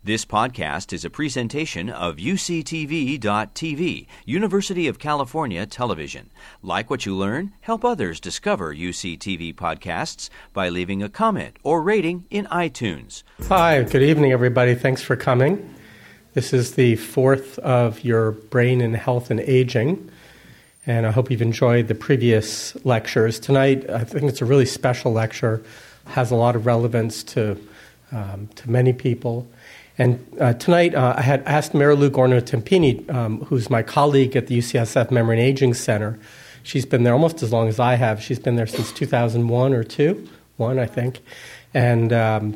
This podcast is a presentation of UCTV.tv, University of California Television. Like what you learn? Help others discover UCTV podcasts by leaving a comment or rating in iTunes. Hi, good evening, everybody. Thanks for coming. This is the fourth of your Brain and Health and Aging, and I hope you've enjoyed the previous lectures. Tonight, I think it's a really special lecture, has a lot of relevance to many people. And tonight, I had asked Marilou Gorno-Tempini, who's my colleague at the UCSF Memory and Aging Center. She's been there almost as long as I have. She's been there since 2001 or 1, I think. And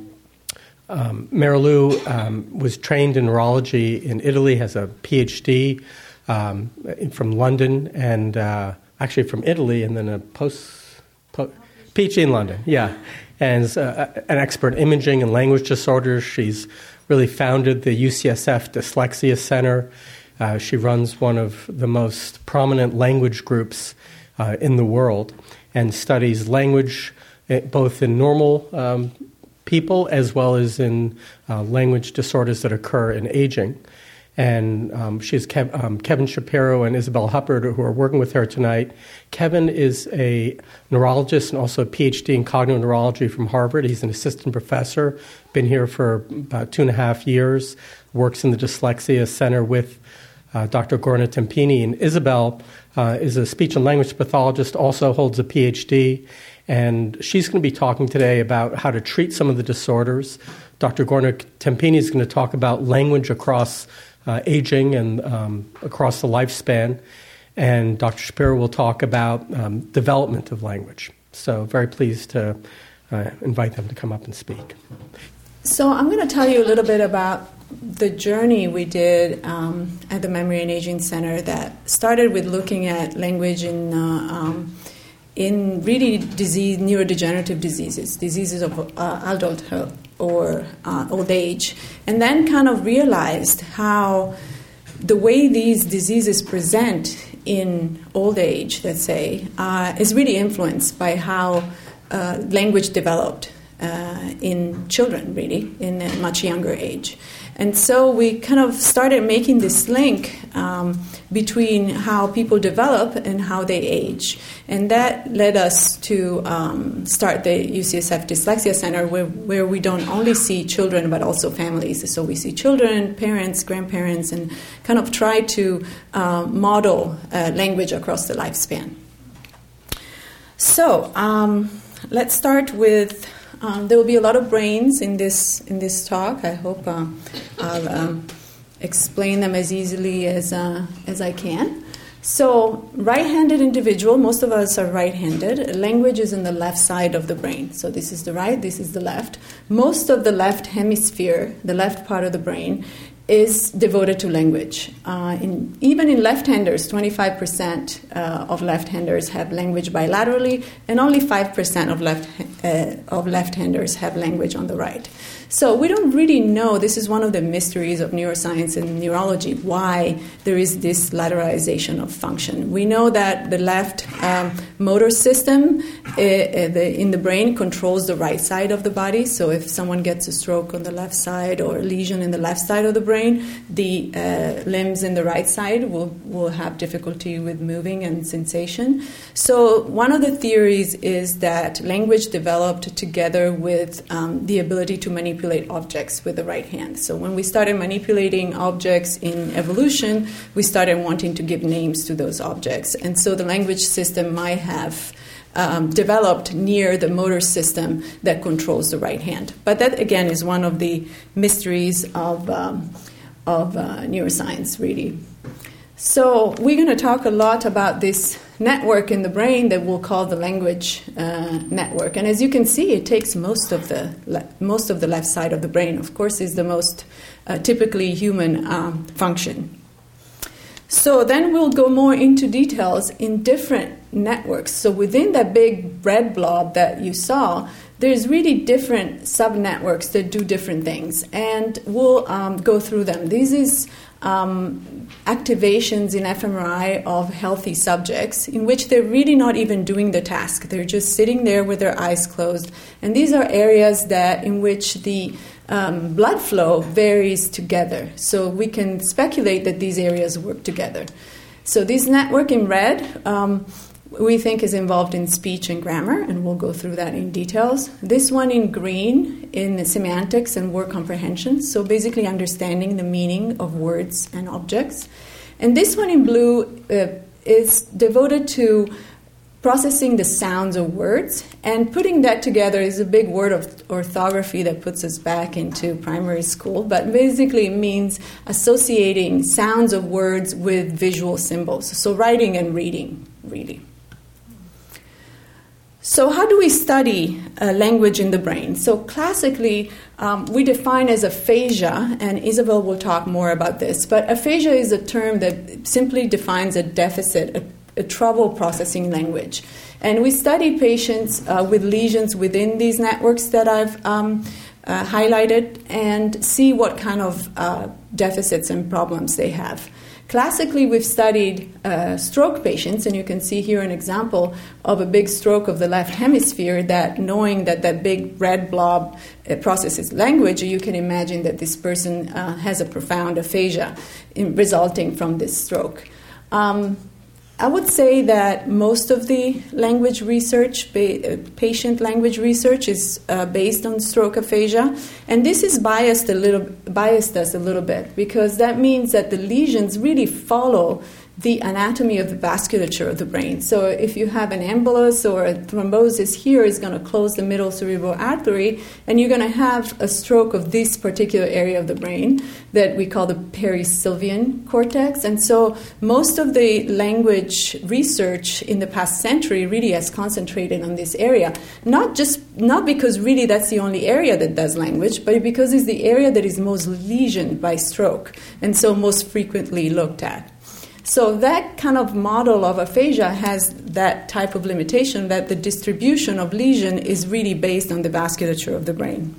Marilou was trained in neurology in Italy, has a PhD from London, and actually from Italy, and then a PhD in London, yeah. And is an expert in imaging and language disorders. She's really founded the UCSF Dyslexia Center. She runs one of the most prominent language groups in the world and studies language both in normal people as well as in language disorders that occur in aging. And she has Kevin Shapiro and Isabel Huppert who are working with her tonight. Kevin is a neurologist and also a PhD in cognitive neurology from Harvard. He's an assistant professor, been here for about 2.5 years, works in the Dyslexia Center with Dr. Gorno-Tempini. And Isabel is a speech and language pathologist, also holds a PhD, and she's going to be talking today about how to treat some of the disorders. Dr. Gorno-Tempini is going to talk about language across aging and across the lifespan, and Dr. Shapiro will talk about development of language. So very pleased to invite them to come up and speak. So I'm going to tell you a little bit about the journey we did at the Memory and Aging Center that started with looking at language in really neurodegenerative diseases of adulthood or old age, and then kind of realized how the way these diseases present in old age, let's say, is really influenced by how language developed in children, really, in a much younger age. And so we kind of started making this link between how people develop and how they age. And that led us to start the UCSF Dyslexia Center, where we don't only see children but also families. So we see children, parents, grandparents, and kind of try to model language across the lifespan. So let's start with... there will be a lot of brains in this talk. I hope I'll explain them as easily as I can. So, right-handed individual, most of us are right-handed. Language is in the left side of the brain. So this is the right, this is the left. Most of the left hemisphere, the left part of the brain, is devoted to language. Even in left-handers, 25% of left-handers have language bilaterally, and only 5% of left-handers have language on the right. So we don't really know, this is one of the mysteries of neuroscience and neurology, why there is this lateralization of function. We know that the left motor system in the brain controls the right side of the body. So if someone gets a stroke on the left side or a lesion in the left side of the brain, the limbs in the right side will have difficulty with moving and sensation. So one of the theories is that language developed together with the ability to manipulate objects with the right hand. So when we started manipulating objects in evolution, we started wanting to give names to those objects. And so the language system might have developed near the motor system that controls the right hand. But that, again, is one of the mysteries of neuroscience, really. So we're going to talk a lot about this network in the brain that we'll call the language network. And as you can see, it takes most of the left side of the brain. Of course, is the most typically human function. So then we'll go more into details in different networks. So within that big red blob that you saw, there's really different sub-networks that do different things. And we'll go through them. This is activations in fMRI of healthy subjects in which they're really not even doing the task. They're just sitting there with their eyes closed. And these are areas that in which the blood flow varies together. So we can speculate that these areas work together. So this network in red, we think is involved in speech and grammar, and we'll go through that in details. This one in green in semantics and word comprehension, so basically understanding the meaning of words and objects. And this one in blue is devoted to processing the sounds of words, and putting that together is a big word of orthography that puts us back into primary school, but basically means associating sounds of words with visual symbols, so writing and reading, really. So how do we study language in the brain? So classically, we define as aphasia, and Isabel will talk more about this, but aphasia is a term that simply defines a deficit, a trouble processing language. And we study patients with lesions within these networks that I've highlighted and see what kind of deficits and problems they have. Classically, we've studied stroke patients, and you can see here an example of a big stroke of the left hemisphere that, knowing that that big red blob processes language, you can imagine that this person has a profound aphasia resulting from this stroke. I would say that most of the language research, patient language research, is based on stroke aphasia, and this is biased us a little bit, because that means that the lesions really follow the anatomy of the vasculature of the brain. So if you have an embolus or a thrombosis here, is going to close the middle cerebral artery, and you're going to have a stroke of this particular area of the brain that we call the perisylvian cortex. And so most of the language research in the past century really has concentrated on this area, not because really that's the only area that does language, but because it's the area that is most lesioned by stroke, and so most frequently looked at. So that kind of model of aphasia has that type of limitation, that the distribution of lesion is really based on the vasculature of the brain.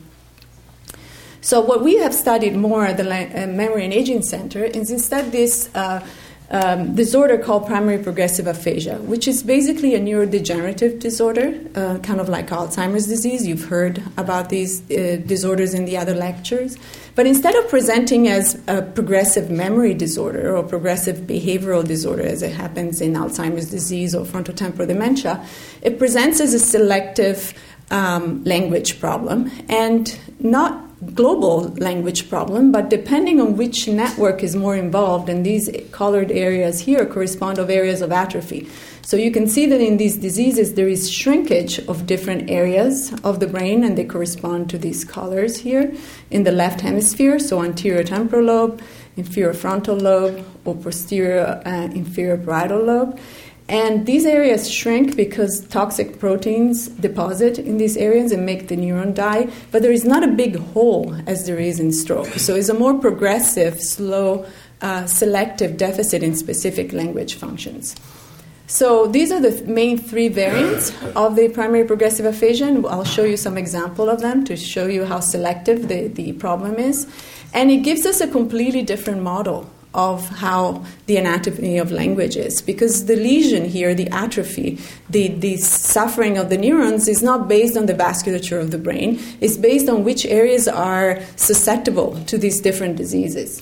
So what we have studied more at the Memory and Aging Center is instead this disorder called primary progressive aphasia, which is basically a neurodegenerative disorder, kind of like Alzheimer's disease. You've heard about these disorders in the other lectures. But instead of presenting as a progressive memory disorder or progressive behavioral disorder, as it happens in Alzheimer's disease or frontotemporal dementia, it presents as a selective language problem, and not global language problem, but depending on which network is more involved, and these colored areas here correspond to areas of atrophy. So you can see that in these diseases there is shrinkage of different areas of the brain, and they correspond to these colors here in the left hemisphere, so anterior temporal lobe, inferior frontal lobe, or posterior inferior parietal lobe. And these areas shrink because toxic proteins deposit in these areas and make the neuron die, but there is not a big hole as there is in stroke. So it's a more progressive, slow, selective deficit in specific language functions. So these are the main three variants of the primary progressive aphasia, and I'll show you some example of them to show you how selective the problem is. And it gives us a completely different model of how the anatomy of language is, because the lesion here, the atrophy, the suffering of the neurons is not based on the vasculature of the brain. It's based on which areas are susceptible to these different diseases.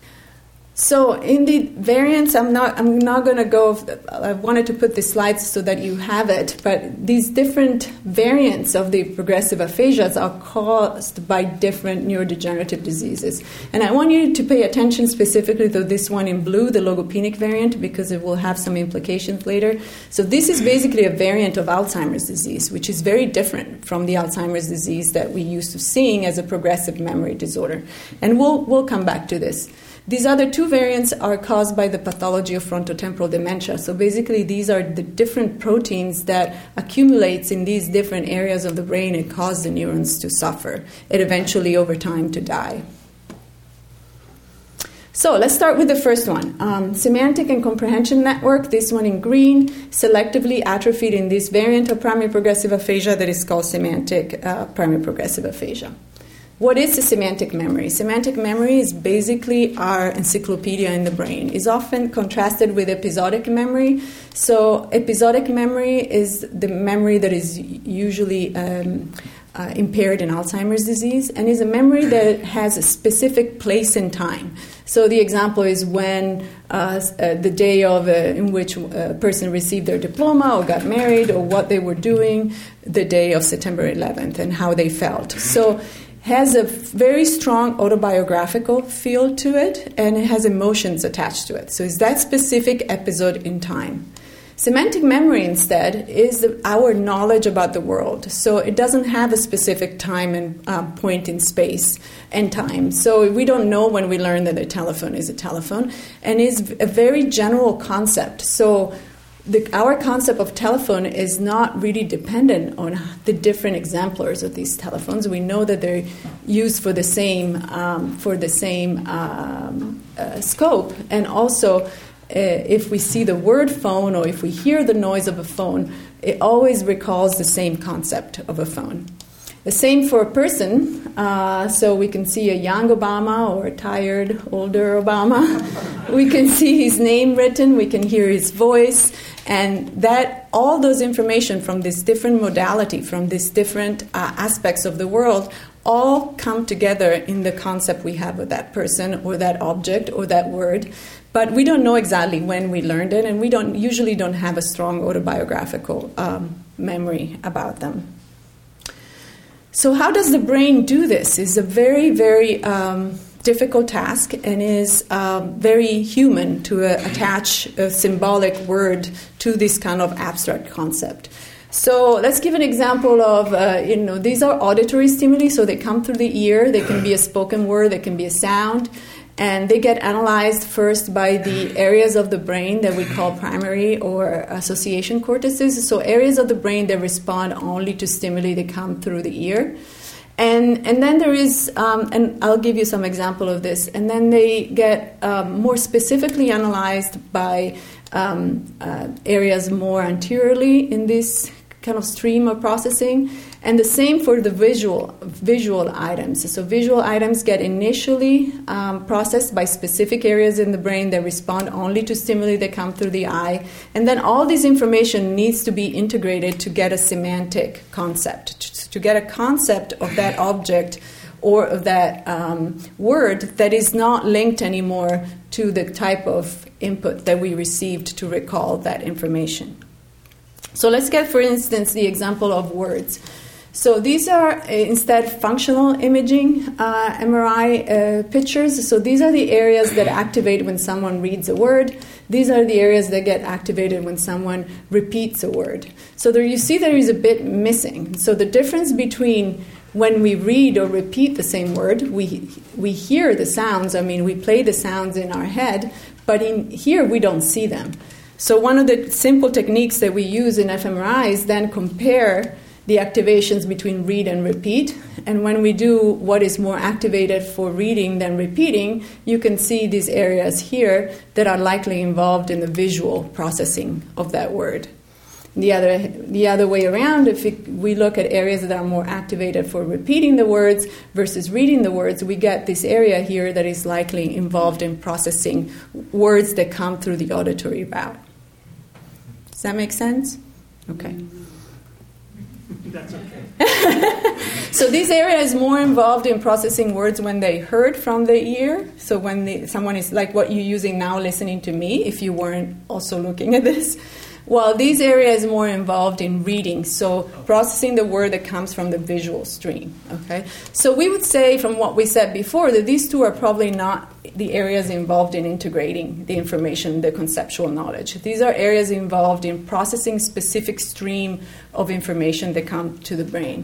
So in the variants, I'm not going to go. I wanted to put the slides so that you have it, but these different variants of the progressive aphasias are caused by different neurodegenerative diseases. And I want you to pay attention specifically to this one in blue, the logopenic variant, because it will have some implications later. So this is basically a variant of Alzheimer's disease, which is very different from the Alzheimer's disease that we used to seeing as a progressive memory disorder. And we'll come back to this. These other two variants are caused by the pathology of frontotemporal dementia. So basically, these are the different proteins that accumulates in these different areas of the brain and cause the neurons to suffer, and eventually over time to die. So let's start with the first one. Semantic and comprehension network, this one in green, selectively atrophied in this variant of primary progressive aphasia that is called semantic primary progressive aphasia. What is a semantic memory? Semantic memory is basically our encyclopedia in the brain. It's often contrasted with episodic memory. So episodic memory is the memory that is usually impaired in Alzheimer's disease, and is a memory that has a specific place and time. So the example is when the day in which a person received their diploma or got married, or what they were doing the day of September 11th and how they felt. So has a very strong autobiographical feel to it, and it has emotions attached to it. So it's that specific episode in time. Semantic memory, instead, is our knowledge about the world. So it doesn't have a specific time and point in space and time. So we don't know when we learn that a telephone is a telephone, and is a very general concept. So our concept of telephone is not really dependent on the different exemplars of these telephones. We know that they're used for the same scope, and also if we see the word phone or if we hear the noise of a phone, it always recalls the same concept of a phone. The same for a person. So we can see a young Obama or a tired, older Obama. We can see his name written. We can hear his voice. And that all those information from this different modality, from these different aspects of the world, all come together in the concept we have of that person or that object or that word. But we don't know exactly when we learned it, and we usually don't have a strong autobiographical memory about them. So how does the brain do this? It's a very, very difficult task, and is very human to attach a symbolic word to this kind of abstract concept. So let's give an example of, these are auditory stimuli, so they come through the ear. They can be a spoken word, they can be a sound, and they get analyzed first by the areas of the brain that we call primary or association cortices. So areas of the brain that respond only to stimuli that come through the ear. And then there is, and I'll give you some example of this, and then they get more specifically analyzed by areas more anteriorly in this kind of stream of processing, and the same for the visual items. So visual items get initially processed by specific areas in the brain that respond only to stimuli that come through the eye, and then all this information needs to be integrated to get a semantic concept, to get a concept of that object or of that word that is not linked anymore to the type of input that we received to recall that information. So let's get, for instance, the example of words. So these are instead functional imaging MRI pictures. So these are the areas that activate when someone reads a word. These are the areas that get activated when someone repeats a word. So there you see there is a bit missing. So the difference between when we read or repeat the same word, we hear the sounds. We play the sounds in our head, but in here we don't see them. So one of the simple techniques that we use in fMRI is then compare the activations between read and repeat. And when we do what is more activated for reading than repeating, you can see these areas here that are likely involved in the visual processing of that word. The other way around, if we look at areas that are more activated for repeating the words versus reading the words, we get this area here that is likely involved in processing words that come through the auditory route. Does that make sense? Okay. That's okay. So this area is more involved in processing words when they heard from the ear. So when someone is like what you're using now, listening to me, if you weren't also looking at this. While these areas more involved in reading, so processing the word that comes from the visual stream. Okay, so we would say from what we said before that these two are probably not the areas involved in integrating the information, the conceptual knowledge. These are areas involved in processing specific stream of information that come to the brain.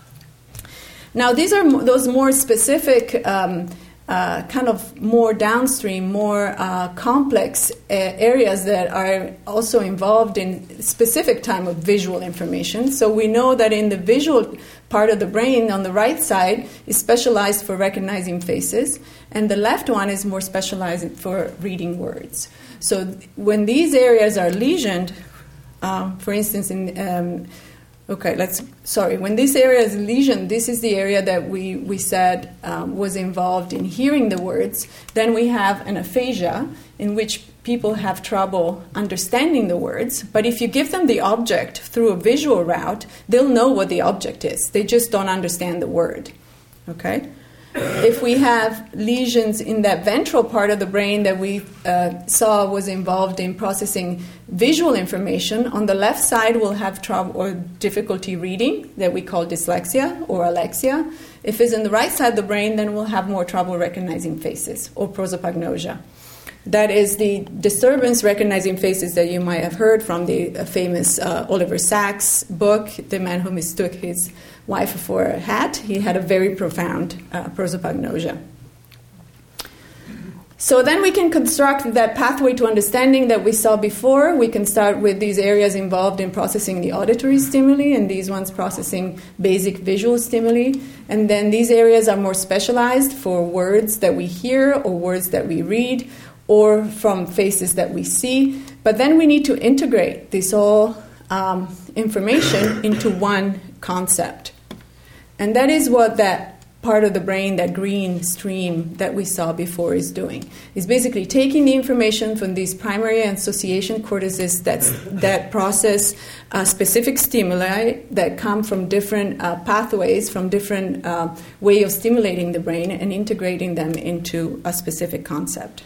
Now, these are those more specific kind of more downstream, more complex areas that are also involved in specific type of visual information. So we know that in the visual part of the brain on the right side is specialized for recognizing faces, and the left one is more specialized for reading words. So when these areas are lesioned, for instance, in Okay, when this area is lesioned, this is the area that we said was involved in hearing the words. Then we have an aphasia in which people have trouble understanding the words. But if you give them the object through a visual route, they'll know what the object is. They just don't understand the word. Okay? If we have lesions in that ventral part of the brain that we saw was involved in processing visual information, on the left side we'll have trouble or difficulty reading that we call dyslexia or alexia. If it's in the right side of the brain, then we'll have more trouble recognizing faces or prosopagnosia. That is the disturbance recognizing faces that you might have heard from the famous Oliver Sacks book, The Man Who Mistook His Wife for a Hat. He had a very profound prosopagnosia. So then we can construct that pathway to understanding that we saw before. We can start with these areas involved in processing the auditory stimuli and these ones processing basic visual stimuli. And then these areas are more specialized for words that we hear or words that we read or from faces that we see. But then we need to integrate this all information into one concept. And that is what that part of the brain, that green stream that we saw before, is doing. It's basically taking the information from these primary association cortices that process specific stimuli that come from different pathways, from different way of stimulating the brain and integrating them into a specific concept.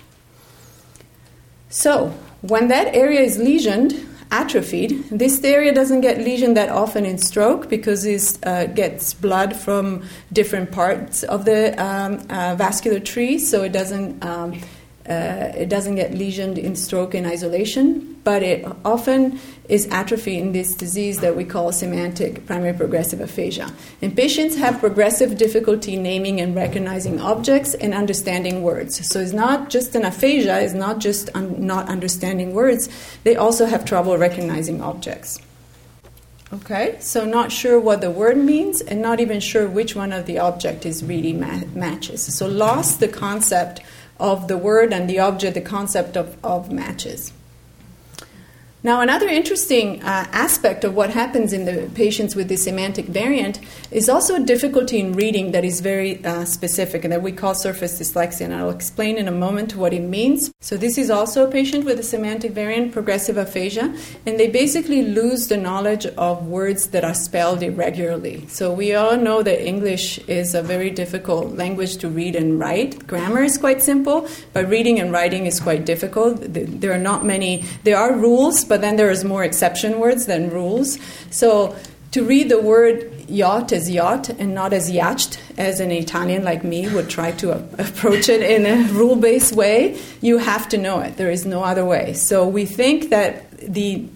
So, when that area is lesioned, atrophied, this area doesn't get lesioned that often in stroke because it gets blood from different parts of the vascular tree, so it doesn't get lesioned in stroke in isolation, but it often is atrophy in this disease that we call semantic primary progressive aphasia. And patients have progressive difficulty naming and recognizing objects and understanding words. So it's not just an aphasia, it's not just not understanding words, they also have trouble recognizing objects. Okay, so not sure what the word means and not even sure which one of the object is really matches. So lost the concept of the word and the object, the concept of matches. Now, another interesting aspect of what happens in the patients with the semantic variant is also a difficulty in reading that is very specific and that we call surface dyslexia, and I'll explain in a moment what it means. So this is also a patient with a semantic variant, progressive aphasia, and they basically lose the knowledge of words that are spelled irregularly. So we all know that English is a very difficult language to read and write. Grammar is quite simple, but reading and writing is quite difficult. There are not many, there are rules, but then there is more exception words than rules. So to read the word yacht as yacht and not as yacht, as an Italian like me would try to approach it in a rule-based way, you have to know it. There is no other way. So we think that the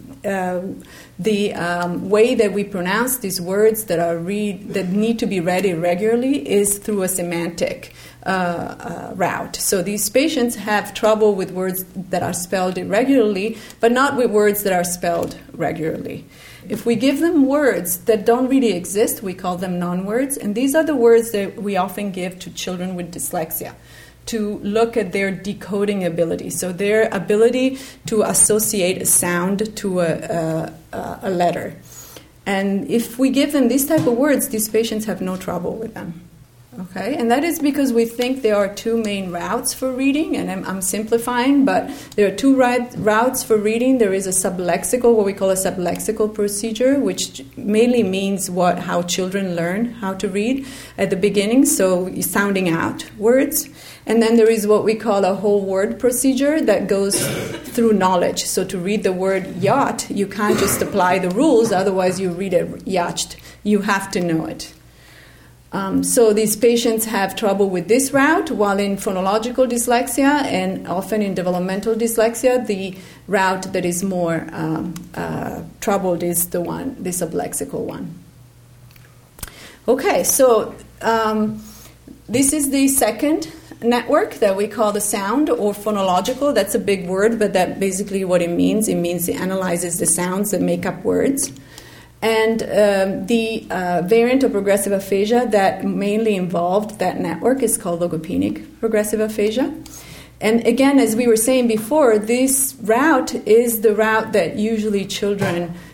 way that we pronounce these words that need to be read irregularly is through a semantic route. So these patients have trouble with words that are spelled irregularly, but not with words that are spelled regularly. If we give them words that don't really exist, we call them non-words, and these are the words that we often give to children with dyslexia to look at their decoding ability, so their ability to associate a sound to a letter. And if we give them these type of words, these patients have no trouble with them. Okay, and that is because we think there are two main routes for reading, and I'm simplifying, but there are two routes for reading. There is a sublexical, what we call a sublexical procedure, which mainly means how children learn how to read at the beginning, so sounding out words. And then there is what we call a whole word procedure that goes through knowledge. So to read the word yacht, you can't just apply the rules, otherwise you read it yacht. You have to know it. So these patients have trouble with this route, while in phonological dyslexia and often in developmental dyslexia, the route that is more troubled is the sublexical one. Okay, so this is the second network that we call the sound or phonological. That's a big word, but that basically what it means. It means it analyzes the sounds that make up words. And the variant of progressive aphasia that mainly involved that network is called logopenic progressive aphasia. And again, as we were saying before, this route is the route that usually children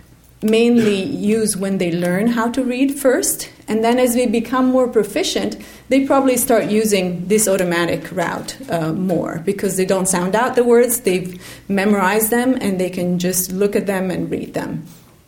mainly use when they learn how to read first, and then as they become more proficient, they probably start using this automatic route more, because they don't sound out the words, they've memorized them, and they can just look at them and read them.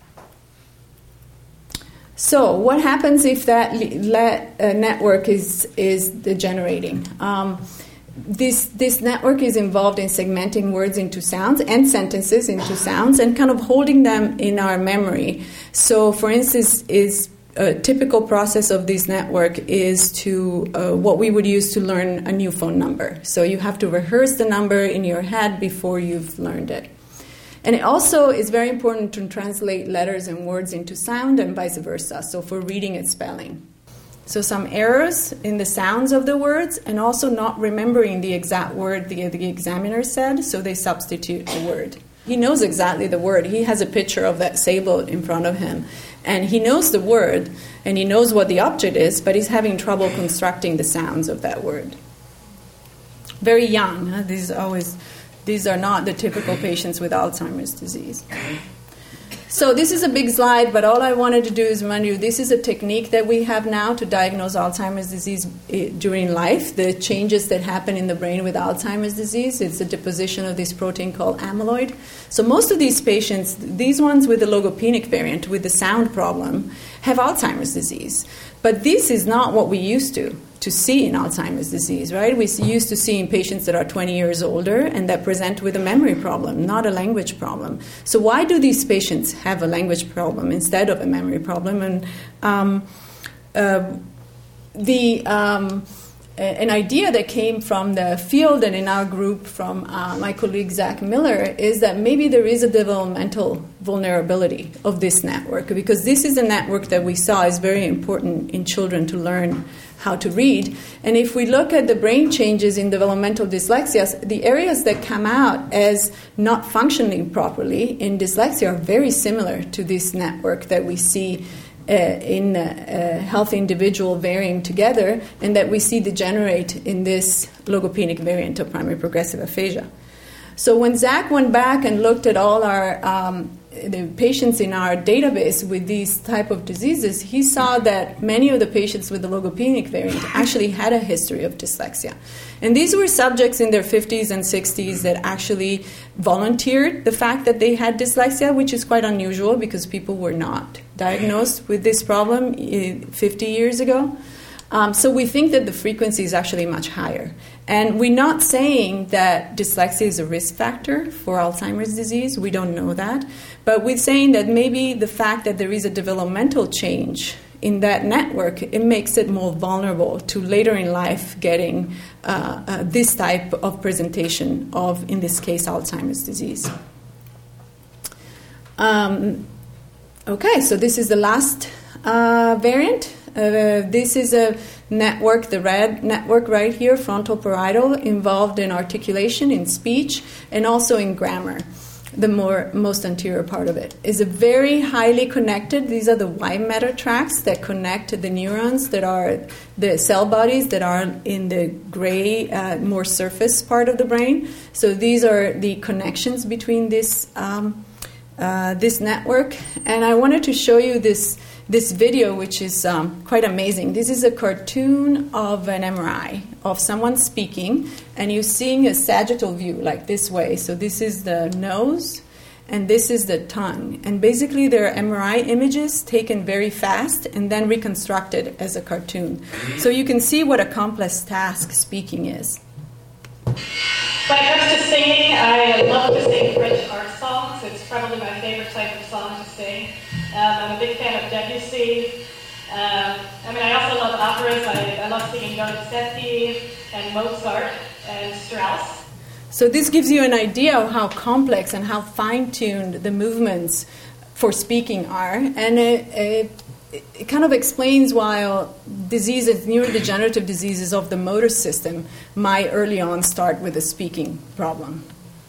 So what happens if that network is degenerating? This network is involved in segmenting words into sounds and sentences into sounds and kind of holding them in our memory. So, for instance, a typical process of this network is to what we would use to learn a new phone number. So you have to rehearse the number in your head before you've learned it. And it also is very important to translate letters and words into sound and vice versa, so for reading and spelling. So some errors in the sounds of the words, and also not remembering the exact word the examiner said, so they substitute the word. He knows exactly the word. He has a picture of that sailboat in front of him, and he knows the word, and he knows what the object is, but he's having trouble constructing the sounds of that word. Very young. Huh? These are not the typical patients with Alzheimer's disease. So this is a big slide, but all I wanted to do is remind you, this is a technique that we have now to diagnose Alzheimer's disease during life. The changes that happen in the brain with Alzheimer's disease, it's the deposition of this protein called amyloid. So most of these patients, these ones with the logopenic variant, with the sound problem, have Alzheimer's disease. But this is not what we used to see in Alzheimer's disease, right? We used to see in patients that are 20 years older and that present with a memory problem, not a language problem. So why do these patients have a language problem instead of a memory problem? And an idea that came from the field and in our group from my colleague Zach Miller is that maybe there is a developmental vulnerability of this network, because this is a network that we saw is very important in children to learn how to read. And if we look at the brain changes in developmental dyslexias, the areas that come out as not functioning properly in dyslexia are very similar to this network that we see in a healthy individual varying together, and that we see degenerate in this logopenic variant of primary progressive aphasia. So when Zach went back and looked at all our the patients in our database with these type of diseases, he saw that many of the patients with the logopenic variant actually had a history of dyslexia. And these were subjects in their 50s and 60s that actually volunteered the fact that they had dyslexia, which is quite unusual because people were not diagnosed with this problem 50 years ago. So we think that the frequency is actually much higher. And we're not saying that dyslexia is a risk factor for Alzheimer's disease. We don't know that. But we're saying that maybe the fact that there is a developmental change in that network, it makes it more vulnerable to later in life getting this type of presentation of, in this case, Alzheimer's disease. Okay, so this is the last variant. This is a network, the red network right here, frontal-parietal, involved in articulation, in speech, and also in grammar. The most anterior part of it is a very highly connected. These are the white matter tracts that connect the neurons that are the cell bodies that are in the gray, more surface part of the brain. So these are the connections between this network. And I wanted to show you this video, which is quite amazing. This is a cartoon of an MRI of someone speaking, and you're seeing a sagittal view like this way. So this is the nose, and this is the tongue. And basically, there are MRI images taken very fast and then reconstructed as a cartoon. So you can see what a complex task speaking is. When it comes to singing, I love to sing French art songs. It's probably my favorite type of song to sing. I'm a big fan of Debussy. I also love operas. I love singing Donizetti and Mozart and Strauss. So this gives you an idea of how complex and how fine-tuned the movements for speaking are. And it kind of explains why diseases, neurodegenerative diseases of the motor system might early on start with a speaking problem.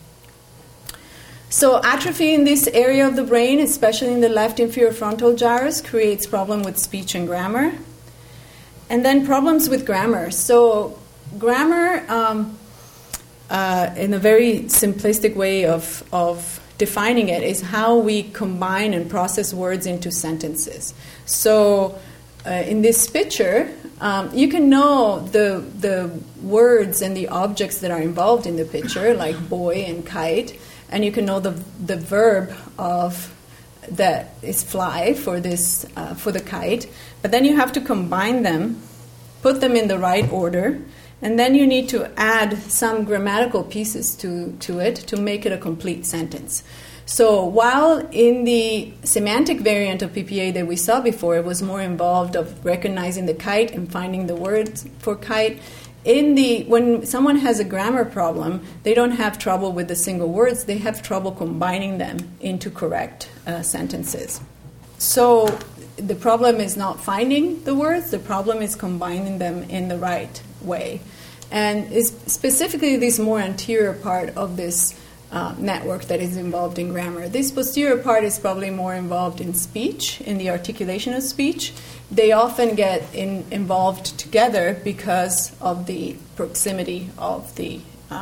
So atrophy in this area of the brain, especially in the left inferior frontal gyrus, creates problem with speech and grammar. And then problems with grammar. So grammar, in a very simplistic way of defining it, is how we combine and process words into sentences. So in this picture, you can know the words and the objects that are involved in the picture, like boy and kite, and you can know the verb of that is fly for this for the kite. But then you have to combine them, put them in the right order, and then you need to add some grammatical pieces to it to make it a complete sentence. So while in the semantic variant of PPA that we saw before, it was more involved of recognizing the kite and finding the words for kite, when someone has a grammar problem, they don't have trouble with the single words, they have trouble combining them into correct sentences. So the problem is not finding the words, the problem is combining them in the right way. And it's specifically this more anterior part of this network that is involved in grammar. This posterior part is probably more involved in speech, in the articulation of speech. They often get involved together because of the proximity of the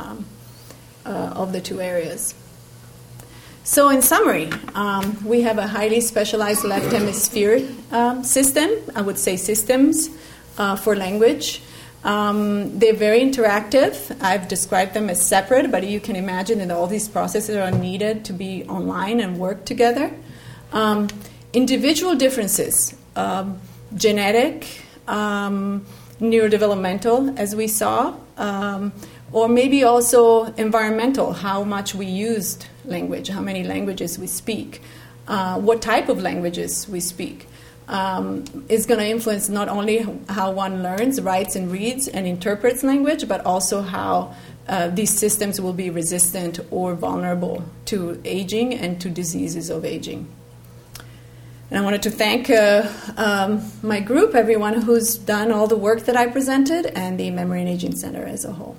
two areas. So in summary, we have a highly specialized left hemisphere system, I would say systems, for language. They're very interactive. I've described them as separate, but you can imagine that all these processes are needed to be online and work together. Individual differences, genetic, neurodevelopmental, as we saw, or maybe also environmental, how much we used language, how many languages we speak, what type of languages we speak. Is going to influence not only how one learns, writes, and reads and interprets language, but also how these systems will be resistant or vulnerable to aging and to diseases of aging. And I wanted to thank my group, everyone who's done all the work that I presented, and the Memory and Aging Center as a whole.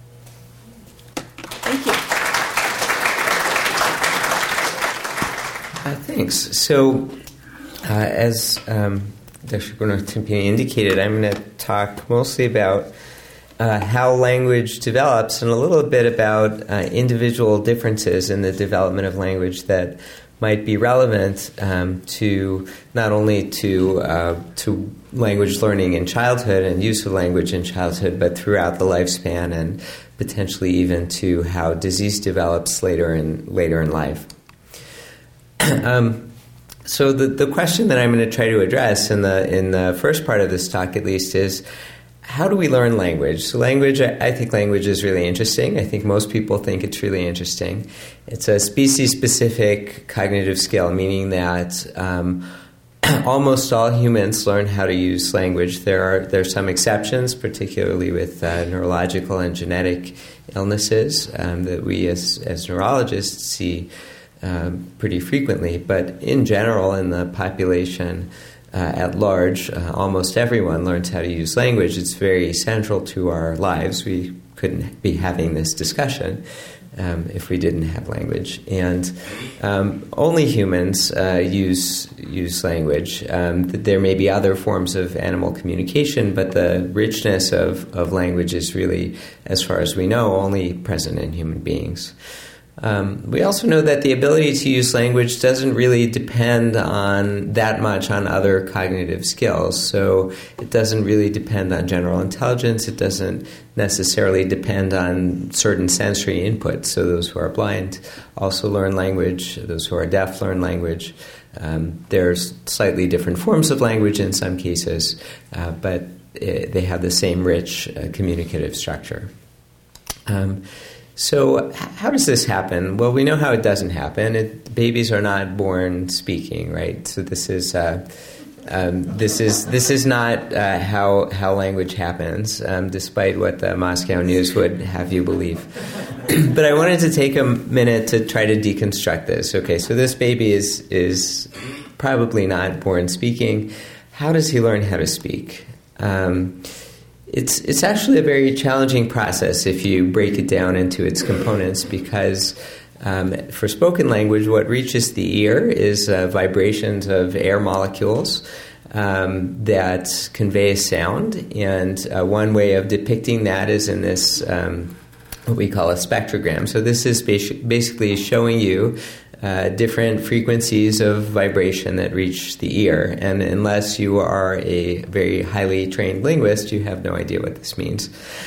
Thank you. Thanks. So, as Dr. Gunnar-Timpani indicated, I'm going to talk mostly about how language develops and a little bit about individual differences in the development of language that might be relevant to not only to language learning in childhood and use of language in childhood, but throughout the lifespan and potentially even to how disease develops later in life. So the question that I'm going to try to address in the first part of this talk, at least, is how do we learn language? So I think language is really interesting. I think most people think it's really interesting. It's a species-specific cognitive skill, meaning that almost all humans learn how to use language. There are some exceptions, particularly with neurological and genetic illnesses that we as neurologists see pretty frequently, but in general, in the population at large, almost everyone learns how to use language. It's very central to our lives. We couldn't be having this discussion if we didn't have language. And only humans use language. There may be other forms of animal communication, but the richness of language is really, as far as we know, only present in human beings. We also know that the ability to use language doesn't really depend that much on other cognitive skills. So it doesn't really depend on general intelligence. It doesn't necessarily depend on certain sensory inputs. So those who are blind also learn language. Those who are deaf learn language. There's slightly different forms of language in some cases, but they have the same rich communicative structure. So how does this happen? Well, we know how it doesn't happen. Babies are not born speaking, right? So this is not how language happens, despite what the Moscow News would have you believe. But I wanted to take a minute to try to deconstruct this. Okay, so this baby is probably not born speaking. How does he learn how to speak? It's actually a very challenging process if you break it down into its components, because for spoken language, what reaches the ear is vibrations of air molecules that convey sound. And one way of depicting that is in this what we call a spectrogram. So this is basically showing you different frequencies of vibration that reach the ear. And unless you are a very highly trained linguist, you have no idea what this means.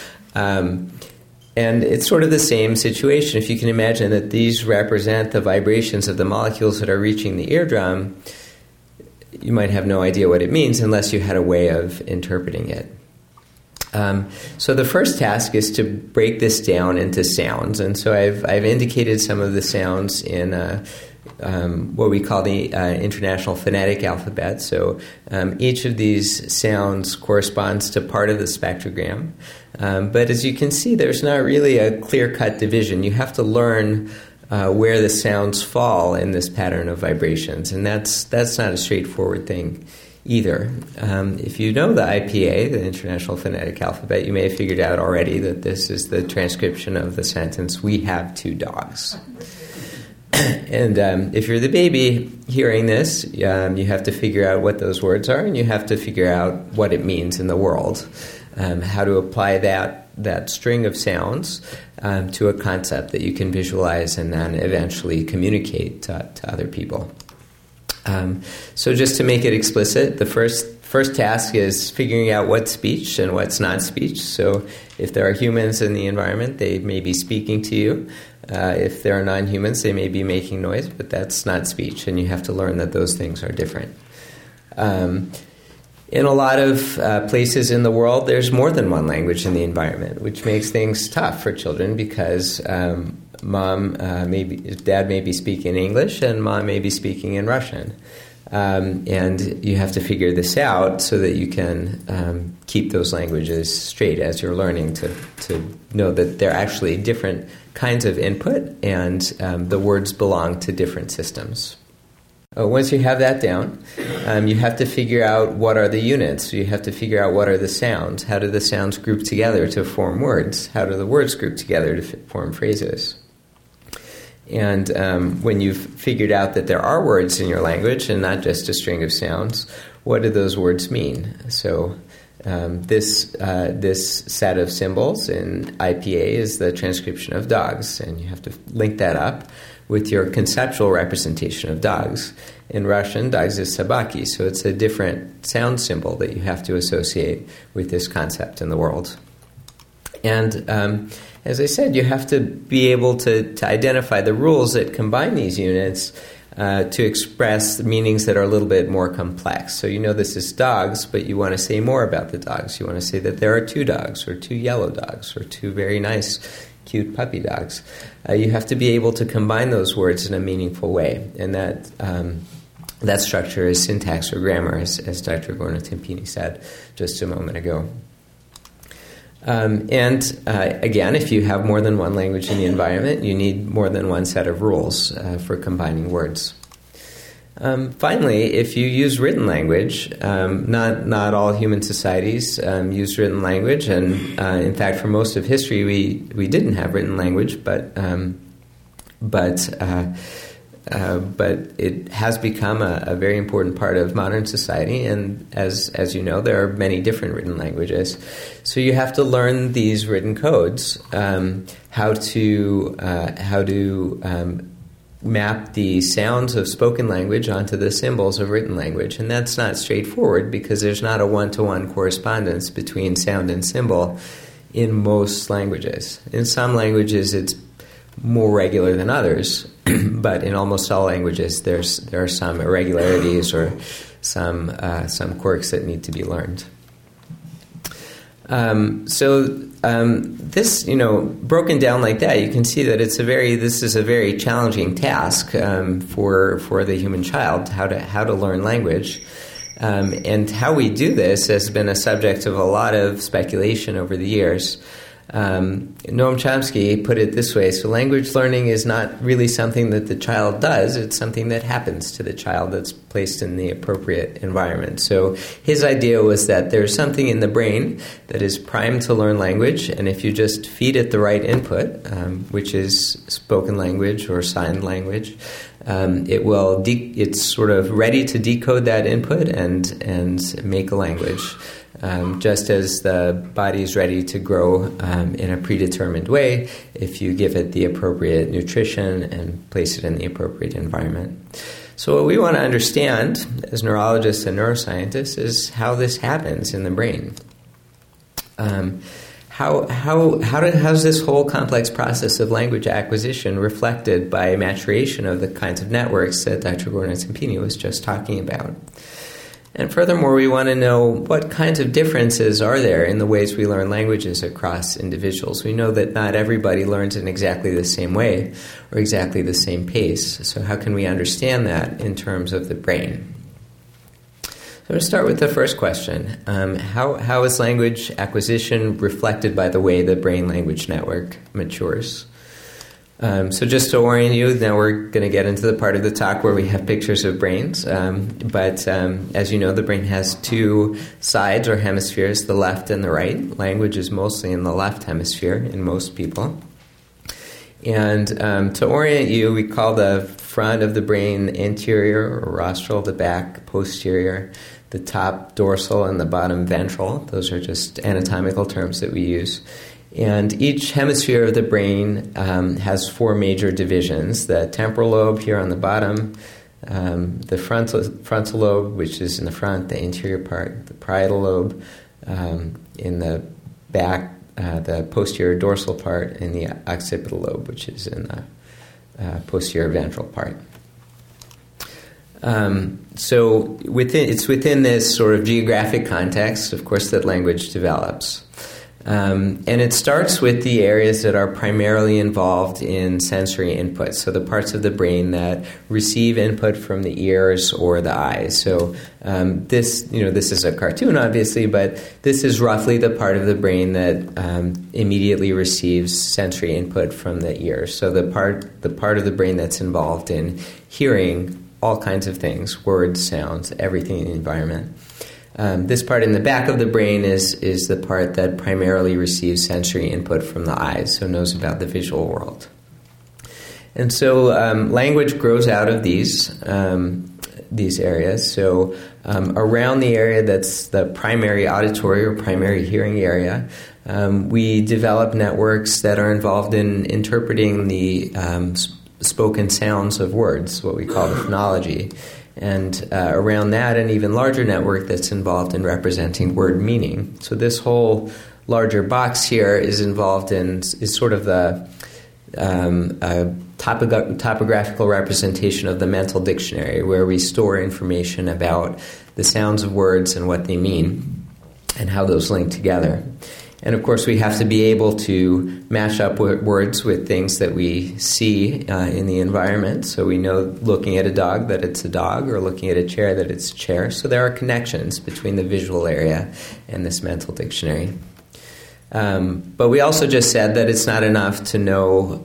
And it's sort of the same situation. If you can imagine that these represent the vibrations of the molecules that are reaching the eardrum, you might have no idea what it means unless you had a way of interpreting it. So the first task is to break this down into sounds. And so I've indicated some of the sounds in what we call the International Phonetic Alphabet. So each of these sounds corresponds to part of the spectrogram. But as you can see, there's not really a clear-cut division. You have to learn where the sounds fall in this pattern of vibrations, and that's not a straightforward thing either. If you know the IPA, the International Phonetic Alphabet, you may have figured out already that this is the transcription of the sentence, "We have 2 dogs." And if you're the baby hearing this, you have to figure out what those words are, and you have to figure out what it means in the world. How to apply that string of sounds to a concept that you can visualize and then eventually communicate to other people. So just to make it explicit, the first task is figuring out what's speech and what's not speech. So if there are humans in the environment, they may be speaking to you. If there are non-humans, they may be making noise, but that's not speech, and you have to learn that those things are different. In a lot of places in the world, there's more than one language in the environment, which makes things tough for children because dad may be speaking English and mom may be speaking in Russian. And you have to figure this out so that you can keep those languages straight as you're learning to know that they're actually different kinds of input and the words belong to different systems. Once you have that down, you have to figure out what are the units. You have to figure out what are the sounds. How do the sounds group together to form words? How do the words group together to form phrases? And when you've figured out that there are words in your language and not just a string of sounds, what do those words mean? So this set of symbols in IPA is the transcription of dogs, and you have to link that up with your conceptual representation of dogs. In Russian, dogs is sabaki, so it's a different sound symbol that you have to associate with this concept in the world. And as I said, you have to be able to identify the rules that combine these units to express the meanings that are a little bit more complex. So you know this is dogs, but you want to say more about the dogs. You want to say that there are 2 dogs, or 2 yellow dogs, or 2 very nice, cute puppy dogs. You have to be able to combine those words in a meaningful way, and that structure is syntax or grammar, as Dr. Gorno-Tempini said just a moment ago. Again, if you have more than one language in the environment, you need more than one set of rules for combining words. Finally, if you use written language, not all human societies use written language, and in fact, for most of history, we didn't have written language, but it has become a very important part of modern society, and as you know, there are many different written languages. So you have to learn these written codes, how to map the sounds of spoken language onto the symbols of written language, and that's not straightforward because there's not a one-to-one correspondence between sound and symbol in most languages. In some languages, it's more regular than others, but in almost all languages, there are some irregularities or some quirks that need to be learned. This, broken down like that, you can see that this is a very challenging task for the human child, how to learn language. And how we do this has been a subject of a lot of speculation over the years. Noam Chomsky put it this way: so language learning is not really something that the child does, it's something that happens to the child that's placed in the appropriate environment. So his idea was that there's something in the brain that is primed to learn language, and if you just feed it the right input, which is spoken language or signed language, it's sort of ready to decode that input and make a language. Just as the body is ready to grow in a predetermined way if you give it the appropriate nutrition and place it in the appropriate environment. So what we want to understand as neurologists and neuroscientists is how this happens in the brain. How's this whole complex process of language acquisition reflected by maturation of the kinds of networks that Dr. Gordon-Zampini was just talking about? And furthermore, we want to know what kinds of differences are there in the ways we learn languages across individuals. We know that not everybody learns in exactly the same way or exactly the same pace. So how can we understand that in terms of the brain? So I'm going to start with the first question. How is language acquisition reflected by the way the brain-language network matures? So just to orient you, now we're going to get into the part of the talk where we have pictures of brains. But as you know, the brain has two sides or hemispheres, the left and the right. Language is mostly in the left hemisphere in most people. And to orient you, we call the front of the brain anterior or rostral, the back posterior, the top dorsal and the bottom ventral. Those are just anatomical terms that we use. And each hemisphere of the brain has four major divisions. The temporal lobe here on the bottom, the frontal lobe, which is in the front, the anterior part, the parietal lobe in the back, the posterior dorsal part, and the occipital lobe, which is in the posterior ventral part. So it's within this sort of geographic context, of course, that language develops. And it starts with the areas that are primarily involved in sensory input, so the parts of the brain that receive input from the ears or the eyes. So this is a cartoon, obviously, but this is roughly the part of the brain that immediately receives sensory input from the ears. So the part of the brain that's involved in hearing all kinds of things, words, sounds, everything in the environment. This part in the back of the brain is the part that primarily receives sensory input from the eyes, so knows about the visual world. And so language grows out of these areas. So around the area that's the primary auditory or primary hearing area, we develop networks that are involved in interpreting the spoken sounds of words, what we call the phonology. And around that, an even larger network that's involved in representing word meaning. So this whole larger box here is sort of the topographical representation of the mental dictionary, where we store information about the sounds of words and what they mean and how those link together. And of course, we have to be able to match up words with things that we see in the environment. So we know looking at a dog that it's a dog, or looking at a chair that it's a chair. So there are connections between the visual area and this mental dictionary. But we also just said that it's not enough to know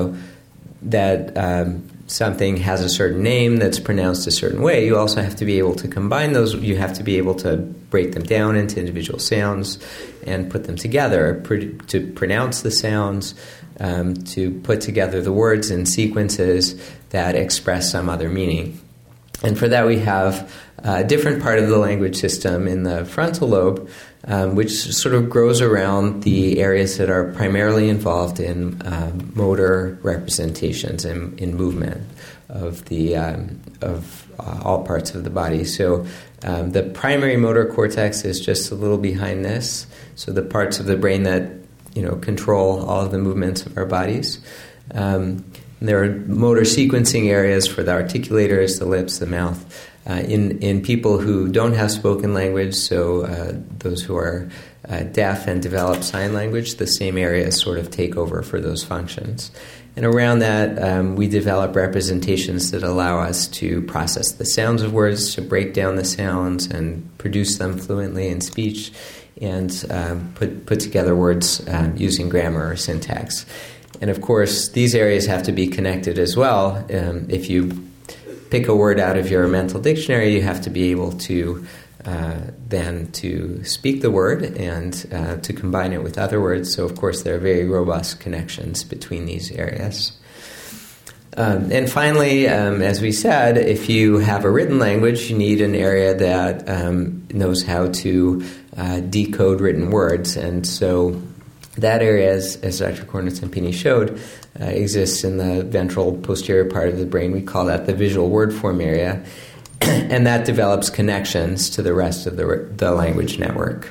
that something has a certain name that's pronounced a certain way. You also have to be able to combine those. You have to be able to break them down into individual sounds and put them together to pronounce the sounds, to put together the words in sequences that express some other meaning. And for that, we have a different part of the language system in the frontal lobe, which sort of grows around the areas that are primarily involved in motor representations and in movement of all parts of the body. So the primary motor cortex is just a little behind this. So the parts of the brain that control all of the movements of our bodies. There are motor sequencing areas for the articulators, the lips, the mouth. In people who don't have spoken language, so those who are deaf and develop sign language, the same areas sort of take over for those functions. And around that, we develop representations that allow us to process the sounds of words, to break down the sounds and produce them fluently in speech, and put together words using grammar or syntax. And of course, these areas have to be connected as well. If you pick a word out of your mental dictionary, you have to be able to then to speak the word and to combine it with other words. So, of course, there are very robust connections between these areas. And finally, as we said, if you have a written language, you need an area that knows how to decode written words. And so that area, as Dr. Corno-Zampini showed, exists in the ventral posterior part of the brain. We call that the visual word form area. And that develops connections to the rest of the language network.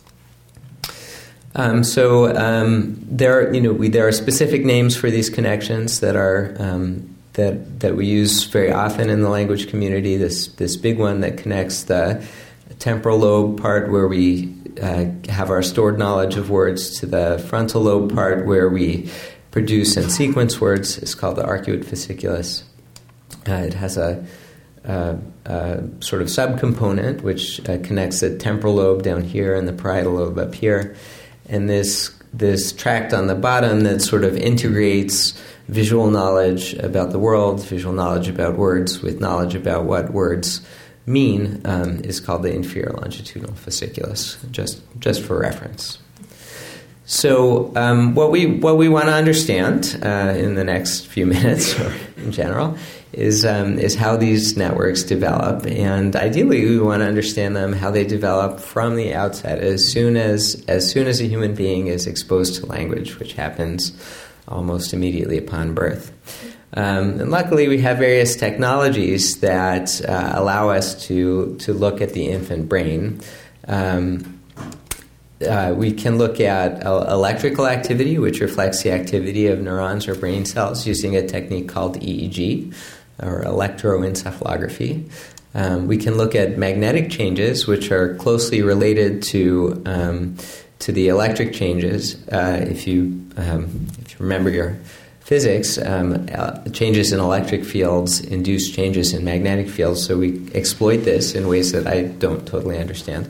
There are specific names for these connections that are that we use very often in the language community. This big one that connects the temporal lobe part where we have our stored knowledge of words to the frontal lobe part where we produce and sequence words is called the arcuate fasciculus. It has a sort of subcomponent which connects the temporal lobe down here and the parietal lobe up here. And this tract on the bottom that sort of integrates visual knowledge about the world, visual knowledge about words, with knowledge about what words mean is called the inferior longitudinal fasciculus, just for reference. So what we want to understand in the next few minutes, or in general, is how these networks develop, and ideally we want to understand them how they develop from the outset, as soon as a human being is exposed to language, which happens almost immediately upon birth. And luckily, we have various technologies that allow us to look at the infant brain. We can look at electrical activity, which reflects the activity of neurons or brain cells, using a technique called EEG, or electroencephalography. We can look at magnetic changes, which are closely related to the electric changes. If you remember your physics, changes in electric fields induce changes in magnetic fields, so we exploit this in ways that I don't totally understand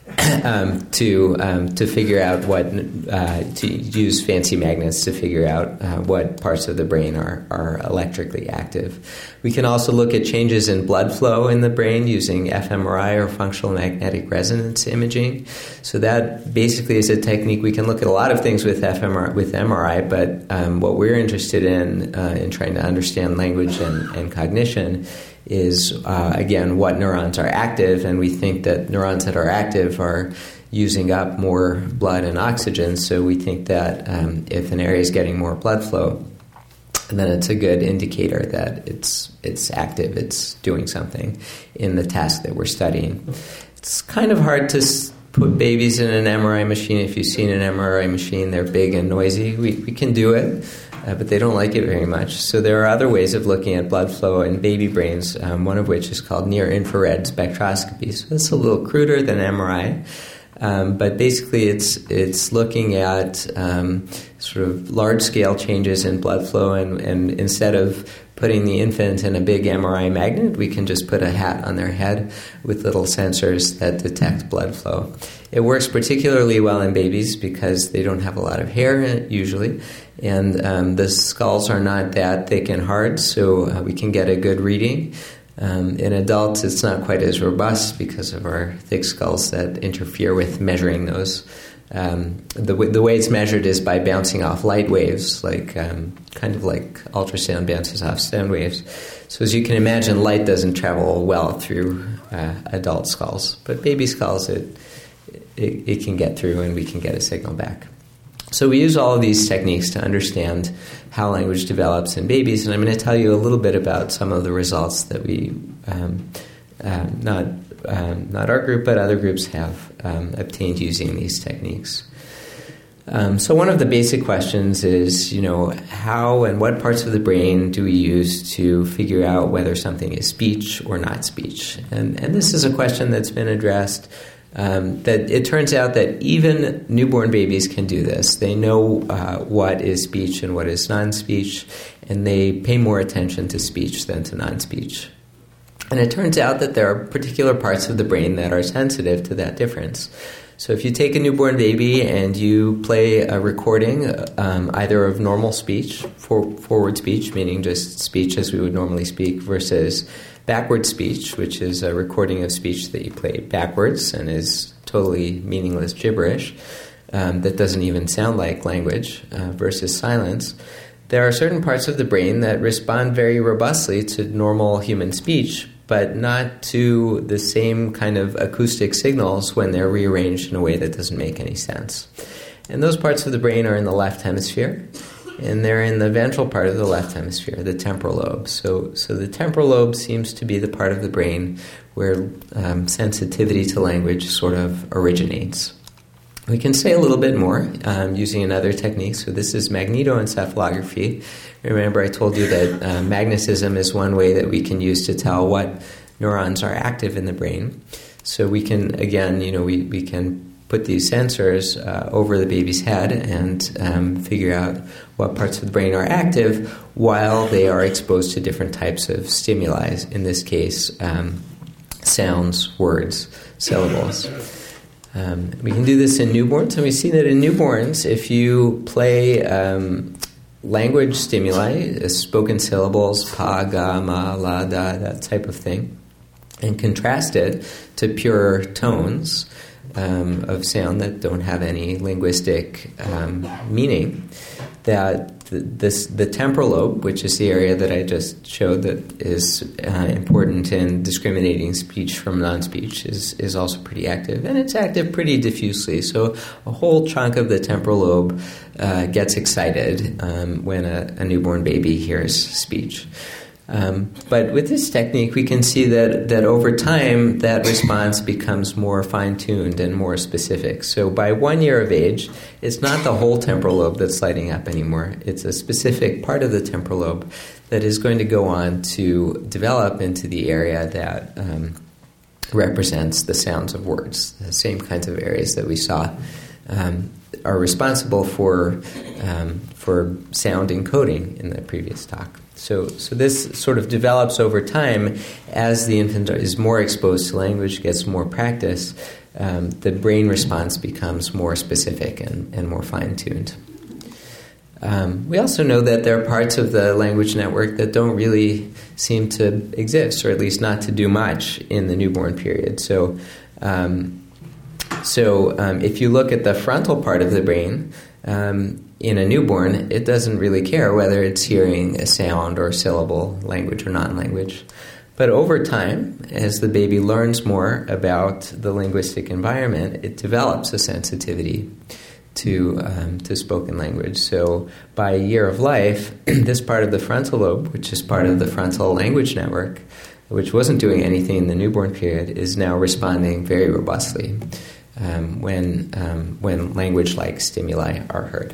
to figure out to use fancy magnets to figure out what parts of the brain are electrically active. We can also look at changes in blood flow in the brain using fMRI or functional magnetic resonance imaging. So that basically is a technique. We can look at a lot of things with MRI, but what we're interested in trying to understand language and cognition is, again, what neurons are active, and we think that neurons that are active are using up more blood and oxygen, so we think that if an area is getting more blood flow, then it's a good indicator that it's active, it's doing something in the task that we're studying. It's kind of hard to put babies in an MRI machine. If you've seen an MRI machine, they're big and noisy. We can do it, but they don't like it very much. So there are other ways of looking at blood flow in baby brains, one of which is called near-infrared spectroscopy. So it's a little cruder than MRI, but basically it's looking at sort of large-scale changes in blood flow, and instead of putting the infant in a big MRI magnet, we can just put a hat on their head with little sensors that detect blood flow. It works particularly well in babies because they don't have a lot of hair usually, and the skulls are not that thick and hard, so we can get a good reading. In adults, it's not quite as robust because of our thick skulls that interfere with measuring those. The way it's measured is by bouncing off light waves, like kind of like ultrasound bounces off sound waves. So as you can imagine, light doesn't travel well through adult skulls, but baby skulls it can get through, and we can get a signal back. So we use all of these techniques to understand how language develops in babies, and I'm going to tell you a little bit about some of the results that we not our group, but other groups have obtained using these techniques. So one of the basic questions is, how and what parts of the brain do we use to figure out whether something is speech or not speech? And this is a question that's been addressed, that it turns out that even newborn babies can do this. They know what is speech and what is non-speech, and they pay more attention to speech than to non-speech. And it turns out that there are particular parts of the brain that are sensitive to that difference. So if you take a newborn baby and you play a recording either of normal speech, forward speech, meaning just speech as we would normally speak, versus backward speech, which is a recording of speech that you play backwards and is totally meaningless gibberish, that doesn't even sound like language, versus silence, there are certain parts of the brain that respond very robustly to normal human speech, but not to the same kind of acoustic signals when they're rearranged in a way that doesn't make any sense. And those parts of the brain are in the left hemisphere, and they're in the ventral part of the left hemisphere, the temporal lobe. So the temporal lobe seems to be the part of the brain where sensitivity to language sort of originates. We can say a little bit more using another technique. So this is magnetoencephalography. Remember I told you that magnetism is one way that we can use to tell what neurons are active in the brain. So we can, again, we can put these sensors over the baby's head and figure out what parts of the brain are active while they are exposed to different types of stimuli, in this case, sounds, words, syllables. We can do this in newborns, and we see that in newborns, if you play language stimuli, spoken syllables, pa, ga, ma, la, da, that type of thing, and contrast it to pure tones of sound that don't have any linguistic meaning, that the temporal lobe, which is the area that I just showed that is important in discriminating speech from non-speech, is also pretty active. And it's active pretty diffusely. So a whole chunk of the temporal lobe gets excited when a newborn baby hears speech. But with this technique, we can see that over time, that response becomes more fine-tuned and more specific. So by 1 year of age, it's not the whole temporal lobe that's lighting up anymore. It's a specific part of the temporal lobe that is going to go on to develop into the area that represents the sounds of words. The same kinds of areas that we saw are responsible for sound encoding in the previous talk. So this sort of develops over time as the infant is more exposed to language, gets more practice, the brain response becomes more specific and more fine-tuned. We also know that there are parts of the language network that don't really seem to exist, or at least not to do much in the newborn period. So if you look at the frontal part of the brain, in a newborn, it doesn't really care whether it's hearing a sound or syllable, language or non-language. But over time, as the baby learns more about the linguistic environment, it develops a sensitivity to spoken language. So by a year of life, this part of the frontal lobe, which is part of the frontal language network, which wasn't doing anything in the newborn period, is now responding very robustly when language-like stimuli are heard.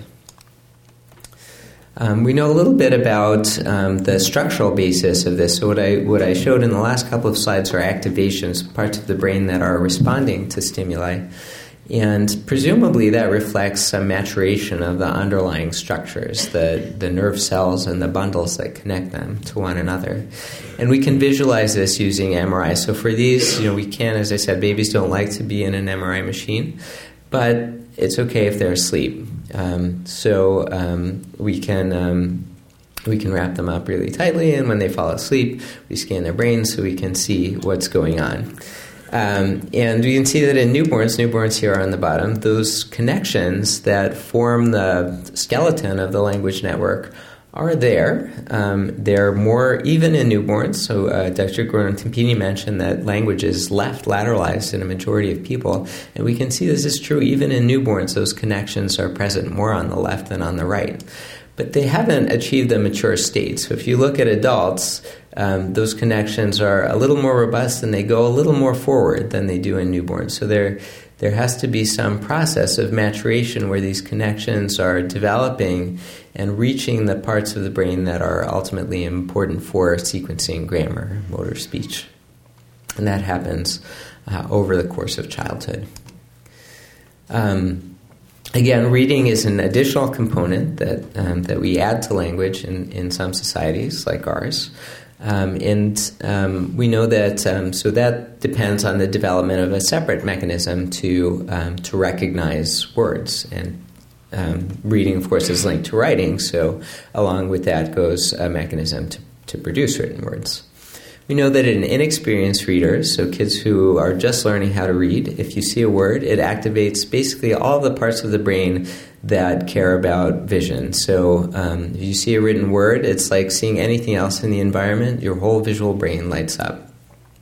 We know a little bit about the structural basis of this. So what I showed in the last couple of slides are activations, parts of the brain that are responding to stimuli. And presumably that reflects some maturation of the underlying structures, the nerve cells and the bundles that connect them to one another. And we can visualize this using MRI. So for these, we can, as I said, babies don't like to be in an MRI machine, but it's okay if they're asleep. We can wrap them up really tightly, and when they fall asleep, we scan their brains so we can see what's going on. And we can see that in newborns here on the bottom, those connections that form the skeleton of the language network are there. They're more even in newborns. So Dr. Gordon-Tempini mentioned that language is left lateralized in a majority of people. And we can see this is true even in newborns. Those connections are present more on the left than on the right. But they haven't achieved a mature state. So if you look at adults, those connections are a little more robust and they go a little more forward than they do in newborns. So there has to be some process of maturation where these connections are developing and reaching the parts of the brain that are ultimately important for sequencing grammar, motor speech. And that happens over the course of childhood. Again, reading is an additional component that we add to language in some societies like ours. We know that so that depends on the development of a separate mechanism to recognize words, and reading, of course, is linked to writing. So along with that goes a mechanism to produce written words. We know that in inexperienced readers, so kids who are just learning how to read, if you see a word, it activates basically all the parts of the brain that care about vision. So if you see a written word, it's like seeing anything else in the environment. Your whole visual brain lights up.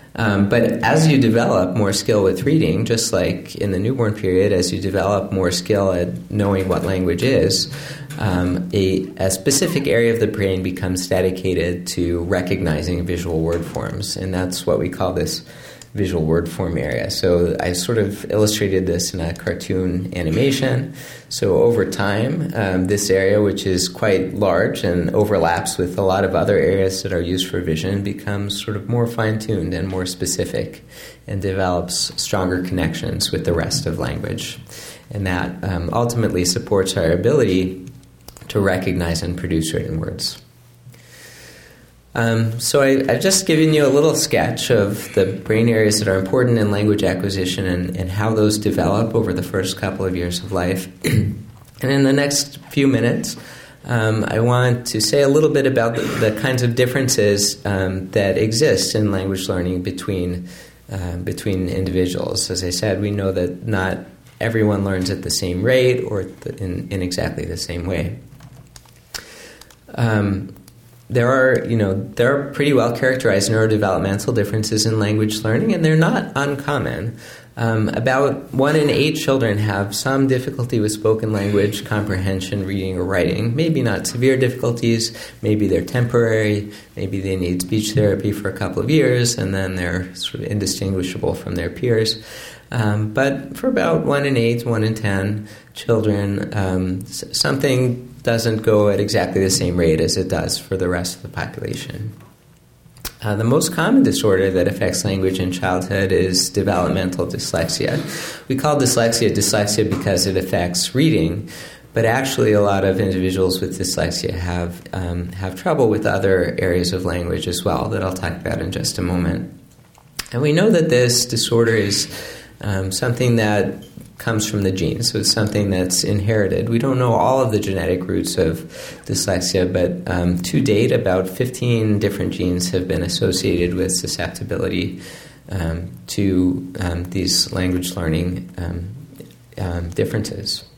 But as you develop more skill with reading, just like in the newborn period, as you develop more skill at knowing what language is, a specific area of the brain becomes dedicated to recognizing visual word forms, and that's what we call this visual word form area. So I sort of illustrated this in a cartoon animation. So over time, this area, which is quite large and overlaps with a lot of other areas that are used for vision, becomes sort of more fine-tuned and more specific and develops stronger connections with the rest of language. And that ultimately supports our ability to recognize and produce written words. So I've just given you a little sketch of the brain areas that are important in language acquisition and how those develop over the first couple of years of life. And in the next few minutes, I want to say a little bit about the kinds of differences that exist in language learning between individuals. As I said, we know that not everyone learns at the same rate or in exactly the same way. There are pretty well characterized neurodevelopmental differences in language learning, and they're not uncommon. About 1 in 8 children have some difficulty with spoken language comprehension, reading, or writing. Maybe not severe difficulties, maybe they're temporary, maybe they need speech therapy for a couple of years, and then they're sort of indistinguishable from their peers. But for about 1 in 8, 1 in 10 children, something doesn't go at exactly the same rate as it does for the rest of the population. The most common disorder that affects language in childhood is developmental dyslexia. We call dyslexia because it affects reading, but actually a lot of individuals with dyslexia have trouble with other areas of language as well that I'll talk about in just a moment. And we know that this disorder is something that comes from the genes, so it's something that's inherited. We don't know all of the genetic roots of dyslexia, but to date, about 15 different genes have been associated with susceptibility to these language learning differences.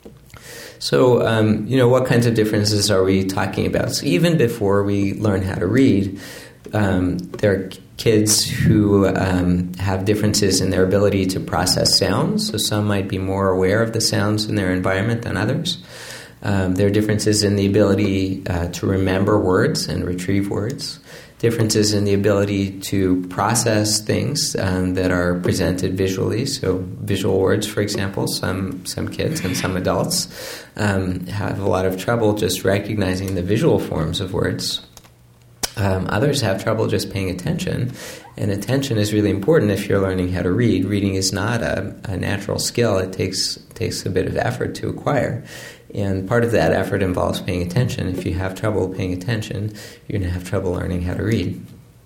So, what kinds of differences are we talking about? So even before we learn how to read, there are kids who have differences in their ability to process sounds. So some might be more aware of the sounds in their environment than others. There are differences in the ability to remember words and retrieve words. Differences in the ability to process things that are presented visually. So visual words, for example, some kids and some adults have a lot of trouble just recognizing the visual forms of words. Others have trouble just paying attention, and attention is really important if you're learning how to read. Reading is not a natural skill. It takes a bit of effort to acquire, and part of that effort involves paying attention. If you have trouble paying attention, you're going to have trouble learning how to read.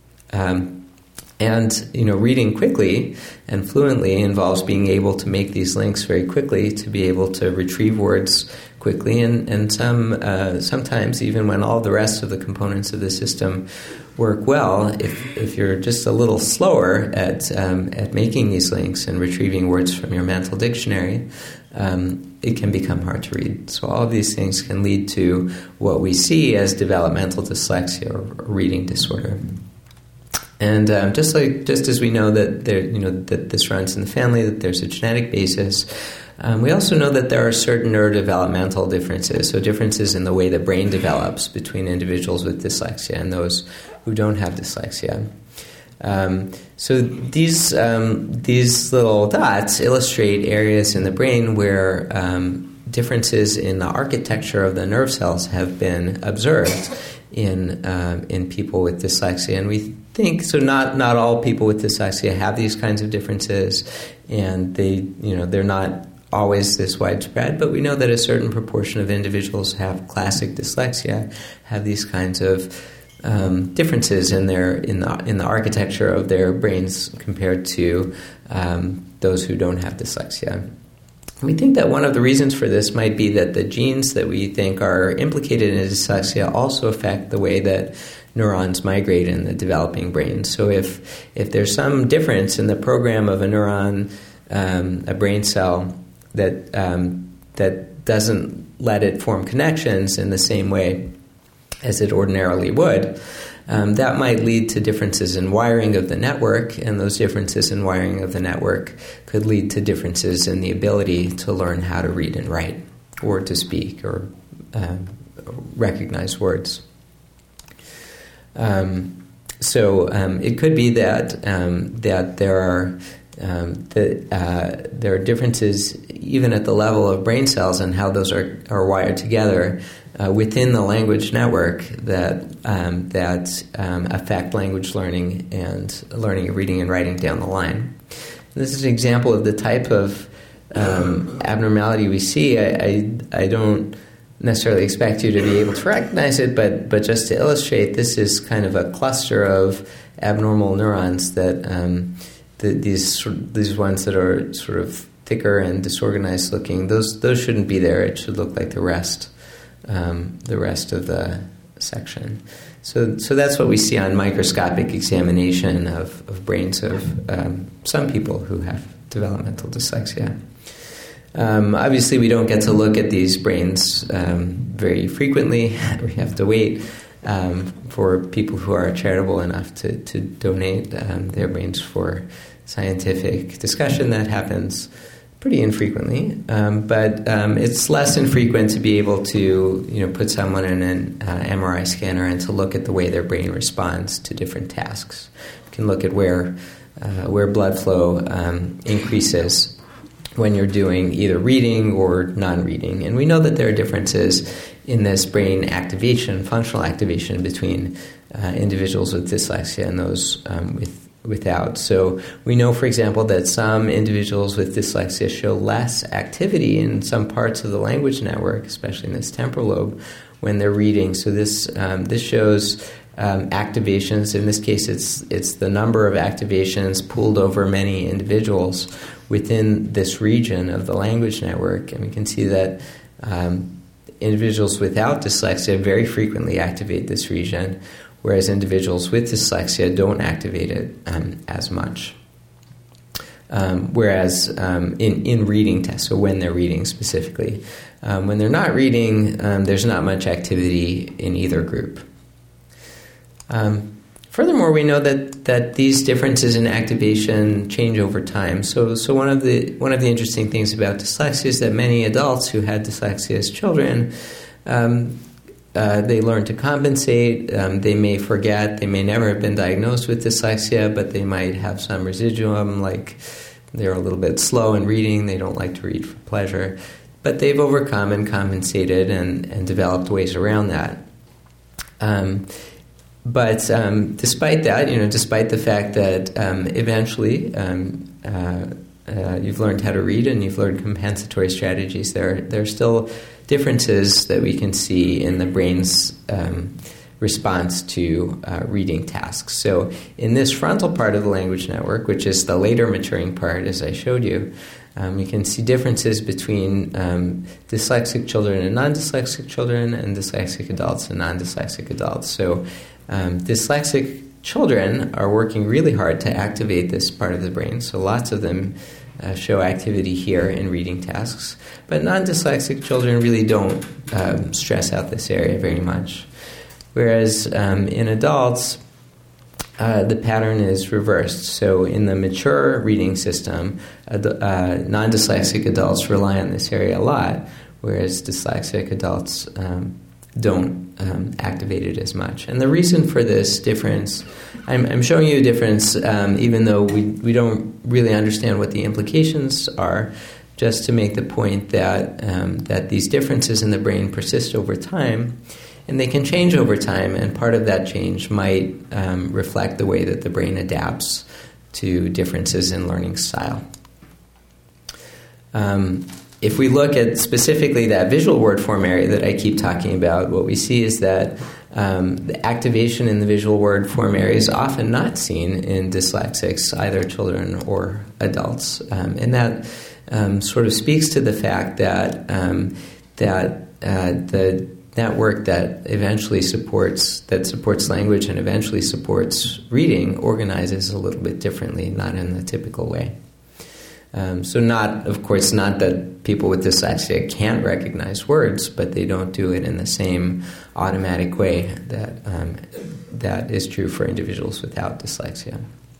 Reading quickly and fluently involves being able to make these links very quickly, to be able to retrieve words quickly, and sometimes even when all the rest of the components of the system work well, if you're just a little slower at making these links and retrieving words from your mental dictionary, it can become hard to read. So all of these things can lead to what we see as developmental dyslexia or reading disorder. And just as we know that that this runs in the family, that there's a genetic basis, we also know that there are certain neurodevelopmental differences, so differences in the way the brain develops between individuals with dyslexia and those who don't have dyslexia. So these little dots illustrate areas in the brain where differences in the architecture of the nerve cells have been observed in people with dyslexia, and we think so. Not all people with dyslexia have these kinds of differences, and they're not always this widespread. But we know that a certain proportion of individuals who have classic dyslexia have these kinds of differences in the architecture of their brains compared to those who don't have dyslexia. We think that one of the reasons for this might be that the genes that we think are implicated in dyslexia also affect the way that neurons migrate in the developing brain. So if there's some difference in the program of a neuron, a brain cell, that doesn't let it form connections in the same way as it ordinarily would, that might lead to differences in wiring of the network, and those differences in wiring of the network could lead to differences in the ability to learn how to read and write, or to speak, or recognize words. So it could be that there are differences even at the level of brain cells and how those are wired together within the language network that affect language learning and learning of reading and writing down the line. This is an example of the type of abnormality we see. I don't necessarily expect you to be able to recognize it, but just to illustrate, this is kind of a cluster of abnormal neurons that these ones that are sort of thicker and disorganized looking, those shouldn't be there. It should look like the rest of the section. So that's what we see on microscopic examination of brains of some people who have developmental dyslexia. Obviously, we don't get to look at these brains very frequently. We have to wait for people who are charitable enough to donate their brains for scientific discussion. That happens pretty infrequently, but it's less infrequent to be able to put someone in an MRI scanner and to look at the way their brain responds to different tasks. You can look at where blood flow increases when you're doing either reading or non-reading. And we know that there are differences in this brain activation, functional activation, between individuals with dyslexia and those without. So we know, for example, that some individuals with dyslexia show less activity in some parts of the language network, especially in this temporal lobe, when they're reading. So this shows activations. In this case, it's the number of activations pooled over many individuals within this region of the language network. And we can see that individuals without dyslexia very frequently activate this region, whereas individuals with dyslexia don't activate it as much. Whereas in reading tests, so when they're reading specifically. When they're not reading, there's not much activity in either group. Furthermore, we know that these differences in activation change over time. So one of the interesting things about dyslexia is that many adults who had dyslexia as children, they learn to compensate. They may forget. They may never have been diagnosed with dyslexia, but they might have some residuum, like they're a little bit slow in reading. They don't like to read for pleasure, but they've overcome and compensated and developed ways around that. But despite that, despite the fact that eventually you've learned how to read and you've learned compensatory strategies, there are still differences that we can see in the brain's response to reading tasks. So in this frontal part of the language network, which is the later maturing part, as I showed you, you can see differences between dyslexic children and non-dyslexic children, and dyslexic adults and non-dyslexic adults. So dyslexic children are working really hard to activate this part of the brain. So lots of them show activity here in reading tasks. But non-dyslexic children really don't stress out this area very much. Whereas in adults, the pattern is reversed. So in the mature reading system, non-dyslexic adults rely on this area a lot, whereas dyslexic adults don't activate it as much. And the reason for this difference, I'm showing you a difference even though we don't really understand what the implications are, just to make the point that that these differences in the brain persist over time, and they can change over time, and part of that change might reflect the way that the brain adapts to differences in learning style. If we look at specifically that visual word form area that I keep talking about, what we see is that the activation in the visual word form area is often not seen in dyslexics, either children or adults. And that sort of speaks to the fact that the network that eventually supports language and eventually supports reading organizes a little bit differently, not in the typical way. So of course, not that people with dyslexia can't recognize words, but they don't do it in the same automatic way that is true for individuals without dyslexia.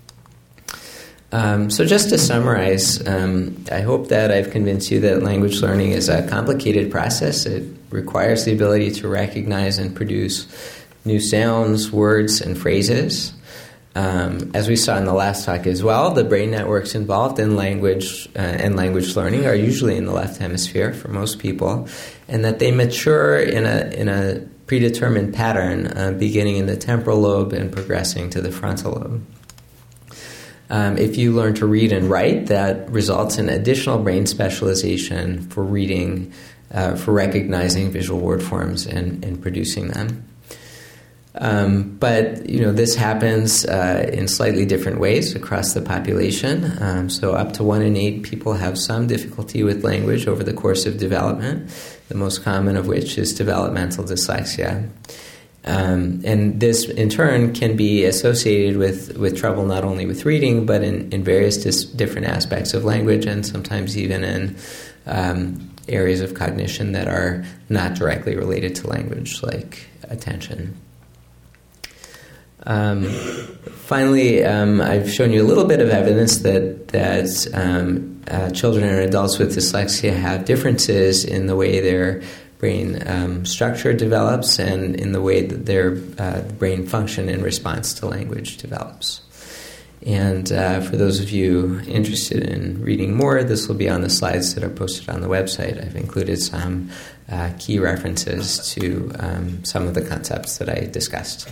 So just to summarize, I hope that I've convinced you that language learning is a complicated process. It requires the ability to recognize and produce new sounds, words, and phrases. As we saw in the last talk as well, the brain networks involved in language and language learning are usually in the left hemisphere for most people, and that they mature in a predetermined pattern, beginning in the temporal lobe and progressing to the frontal lobe. If you learn to read and write, that results in additional brain specialization for reading, for recognizing visual word forms and producing them. But this happens in slightly different ways across the population. So up to 1 in 8 people have some difficulty with language over the course of development, the most common of which is developmental dyslexia. And this, in turn, can be associated with trouble not only with reading, but in various different aspects of language, and sometimes even in areas of cognition that are not directly related to language, like attention. Finally, I've shown you a little bit of evidence that children and adults with dyslexia have differences in the way their brain structure develops and in the way that their brain function in response to language develops. And for those of you interested in reading more, this will be on the slides that are posted on the website. I've included some key references to some of the concepts that I discussed.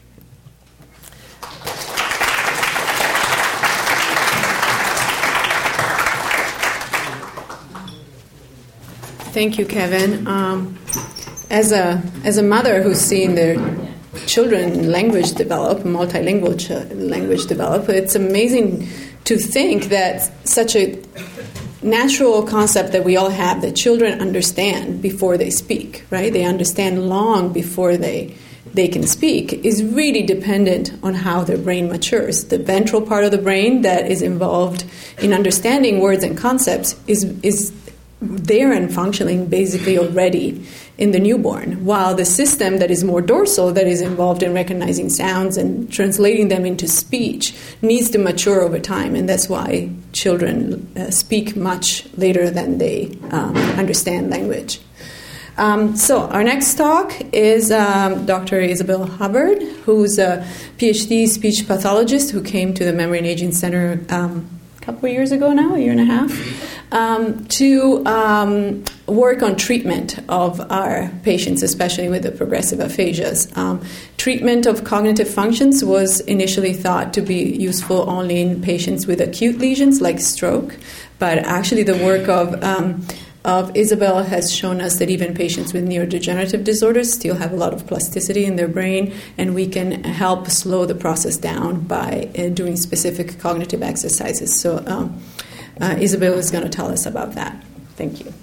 Thank you, Kevin. As a mother who's seen their children language develop, multilingual language develop, it's amazing to think that such a natural concept that we all have, that children understand before they speak, right? They understand long before they can speak, is really dependent on how their brain matures. The ventral part of the brain that is involved in understanding words and concepts is there and functioning basically already in the newborn, while the system that is more dorsal, that is involved in recognizing sounds and translating them into speech, needs to mature over time, and that's why children speak much later than they understand language. So our next talk is Dr. Isabel Hubbard, who's a PhD speech pathologist who came to the Memory and Aging Center a couple of years ago now, a year and a half, to work on treatment of our patients, especially with the progressive aphasias. Treatment of cognitive functions was initially thought to be useful only in patients with acute lesions like stroke, but actually the work of Isabel has shown us that even patients with neurodegenerative disorders still have a lot of plasticity in their brain, and we can help slow the process down by doing specific cognitive exercises. So Isabel is going to tell us about that. Thank you.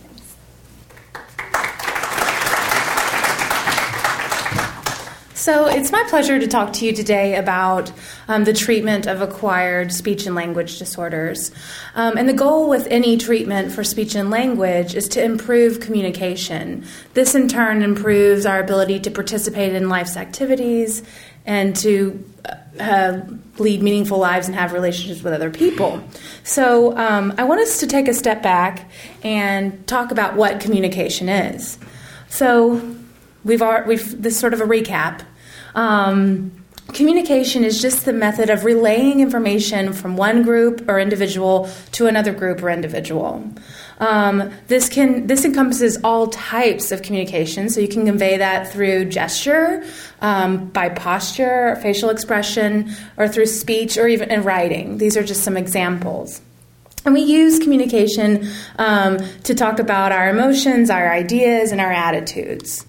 So it's my pleasure to talk to you today about the treatment of acquired speech and language disorders. And the goal with any treatment for speech and language is to improve communication. This in turn improves our ability to participate in life's activities and to lead meaningful lives and have relationships with other people. So I want us to take a step back and talk about what communication is. So we've this is sort of a recap. Communication is just the method of relaying information from one group or individual to another group or individual. This encompasses all types of communication, so you can convey that through gesture, by posture, facial expression, or through speech, or even in writing. These are just some examples. And we use communication to talk about our emotions, our ideas, and our attitudes.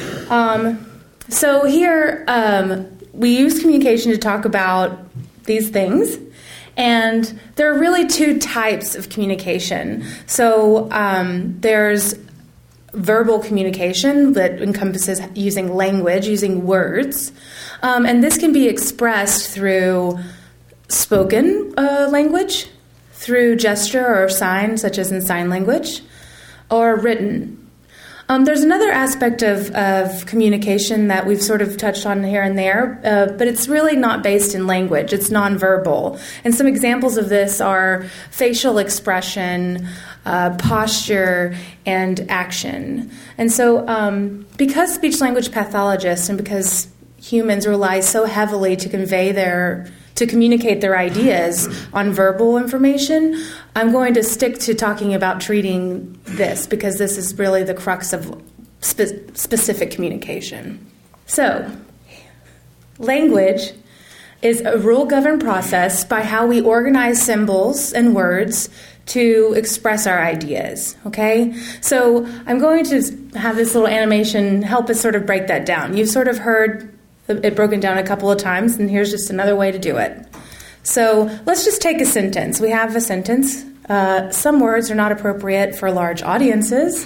So here, we use communication to talk about these things, and there are really two types of communication. So there's verbal communication that encompasses using language, using words, and this can be expressed through spoken language, through gesture or sign, such as in sign language, or written. There's another aspect of communication that we've sort of touched on here and there, but it's really not based in language. It's nonverbal. And some examples of this are facial expression, posture, and action. And so because speech-language pathologists and because humans rely so heavily to communicate their ideas on verbal information, I'm going to stick to talking about treating this because this is really the crux of specific communication. So, language is a rule-governed process by how we organize symbols and words to express our ideas, okay? So I'm going to have this little animation help us sort of break that down. You've sort of heard it broken down a couple of times, and here's just another way to do it. So let's just take a sentence. We have a sentence. Some words are not appropriate for large audiences.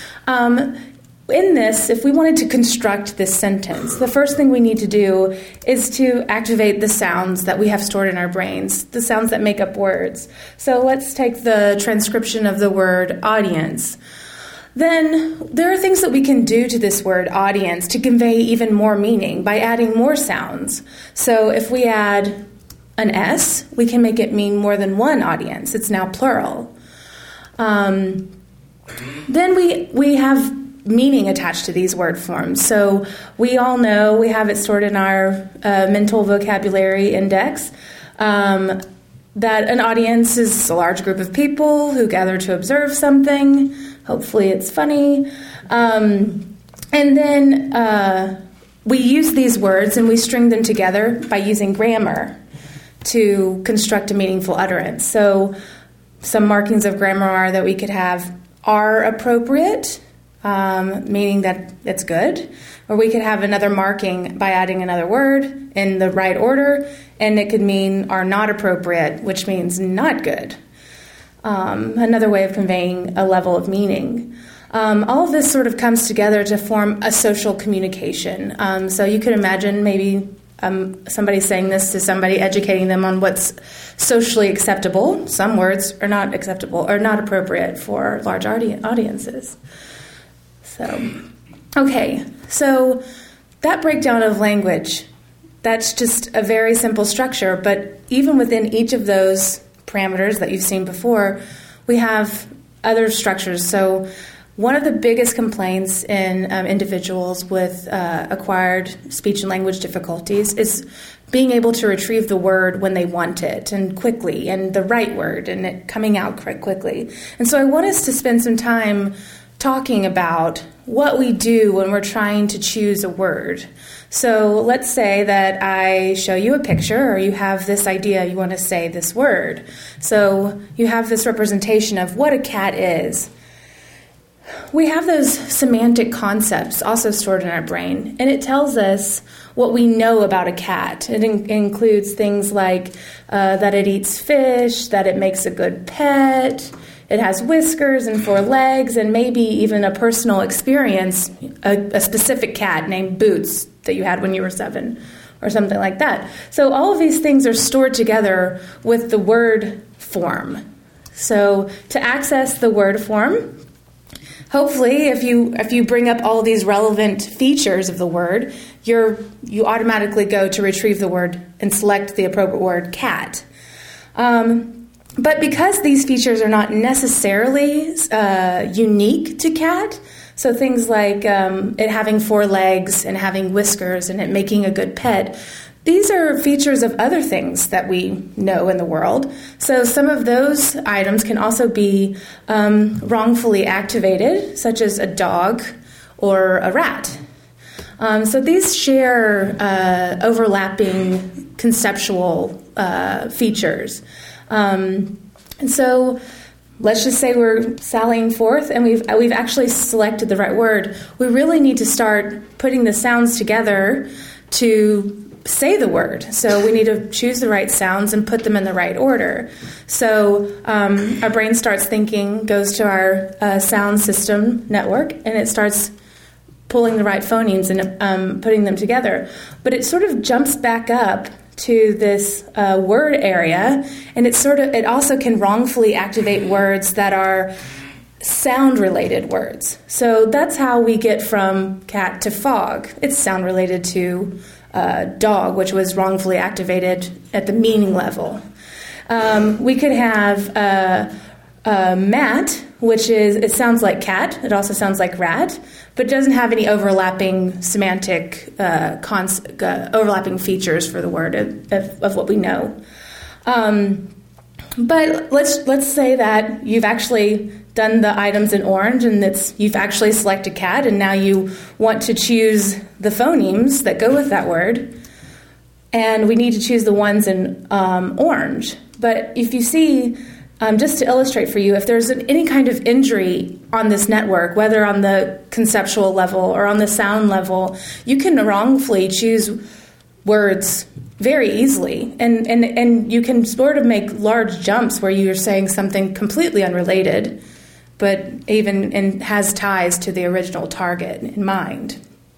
In this, if we wanted to construct this sentence, the first thing we need to do is to activate the sounds that we have stored in our brains, the sounds that make up words. So let's take the transcription of the word audience. Then there are things that we can do to this word audience to convey even more meaning by adding more sounds. So if we add an S, we can make it mean more than one audience. It's now plural. Then we have meaning attached to these word forms. So we all know, we have it stored in our mental vocabulary index, that an audience is a large group of people who gather to observe something. Hopefully it's funny. And then we use these words and we string them together by using grammar to construct a meaningful utterance. So some markings of grammar are that we could have are appropriate, meaning that it's good, or we could have another marking by adding another word in the right order, and it could mean are not appropriate, which means not good. Another way of conveying a level of meaning. All of this sort of comes together to form a social communication. So you could imagine maybe somebody saying this to somebody, educating them on what's socially acceptable. Some words are not acceptable or not appropriate for large audiences. So that breakdown of language, that's just a very simple structure, but even within each of those parameters that you've seen before, we have other structures. So one of the biggest complaints in individuals with acquired speech and language difficulties is being able to retrieve the word when they want it and quickly, and the right word, and it coming out quickly. And so I want us to spend some time talking about what we do when we're trying to choose a word. So let's say that I show you a picture, or you have this idea, you want to say this word. So you have this representation of what a cat is. We have those semantic concepts also stored in our brain, and it tells us what we know about a cat. It includes things like that it eats fish, that it makes a good pet, it has whiskers and 4 legs, and maybe even a personal experience, a specific cat named Boots that you had when you were 7, or something like that. So all of these things are stored together with the word form. So to access the word form, hopefully, if you bring up all these relevant features of the word, you automatically go to retrieve the word and select the appropriate word, cat. But because these features are not necessarily unique to cat, so things like it having 4 legs and having whiskers and it making a good pet, these are features of other things that we know in the world. So some of those items can also be wrongfully activated, such as a dog or a rat. So these share overlapping conceptual features. And so let's just say we're sallying forth and we've actually selected the right word. We really need to start putting the sounds together to say the word. So we need to choose the right sounds and put them in the right order. So our brain starts thinking, goes to our sound system network, and it starts pulling the right phonemes and putting them together. But it sort of jumps back up to this word area, and it also can wrongfully activate words that are sound-related words. So that's how we get from cat to fog. It's sound-related to dog, which was wrongfully activated at the meaning level. We could have mat, which it sounds like cat. It also sounds like rat, but doesn't have any overlapping semantic overlapping features for the word of what we know. But let's say that you've actually done the items in orange, and you've actually selected cat, and now you want to choose the phonemes that go with that word, and we need to choose the ones in orange. But if you see, just to illustrate for you, if there's any kind of injury on this network, whether on the conceptual level or on the sound level, you can wrongfully choose words very easily, and you can sort of make large jumps where you're saying something completely unrelated, but even has ties to the original target in mind.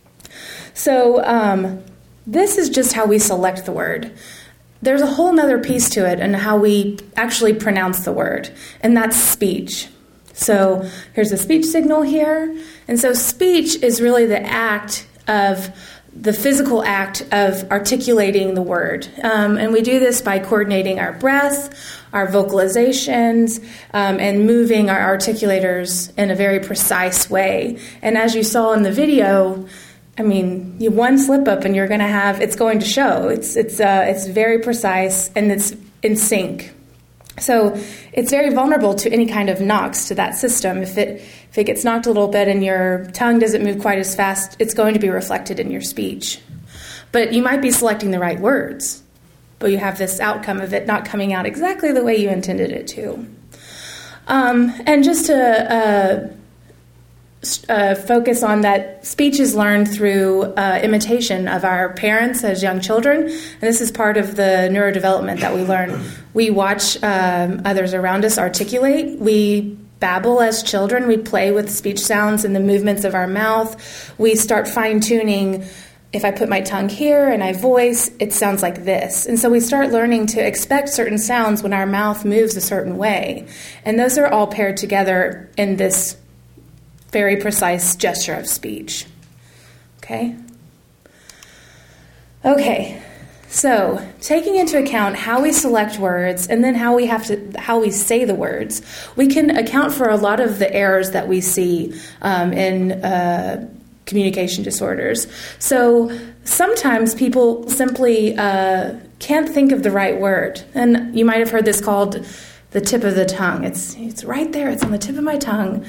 So this is just how we select the word. There's a whole other piece to it and how we actually pronounce the word, and that's speech. So here's a speech signal here. And so speech is really the physical act of articulating the word. And we do this by coordinating our breath, our vocalizations, and moving our articulators in a very precise way. And as you saw in the video, I mean, one slip up and it's going to show. It's very precise and it's in sync. So it's very vulnerable to any kind of knocks to that system. If it gets knocked a little bit and your tongue doesn't move quite as fast, it's going to be reflected in your speech. But you might be selecting the right words, but you have this outcome of it not coming out exactly the way you intended it to. And just to focus on that, speech is learned through imitation of our parents as young children, and this is part of the neurodevelopment that we learn. We watch others around us articulate. We babble as children. We play with speech sounds and the movements of our mouth. We start fine-tuning. If I put my tongue here and I voice, it sounds like this. And so we start learning to expect certain sounds when our mouth moves a certain way. And those are all paired together in this very precise gesture of speech. Okay, so taking into account how we select words and then how we say the words, we can account for a lot of the errors that we see in communication disorders. So sometimes people simply can't think of the right word, and you might have heard this called the tip of the tongue. It's right there. It's on the tip of my tongue.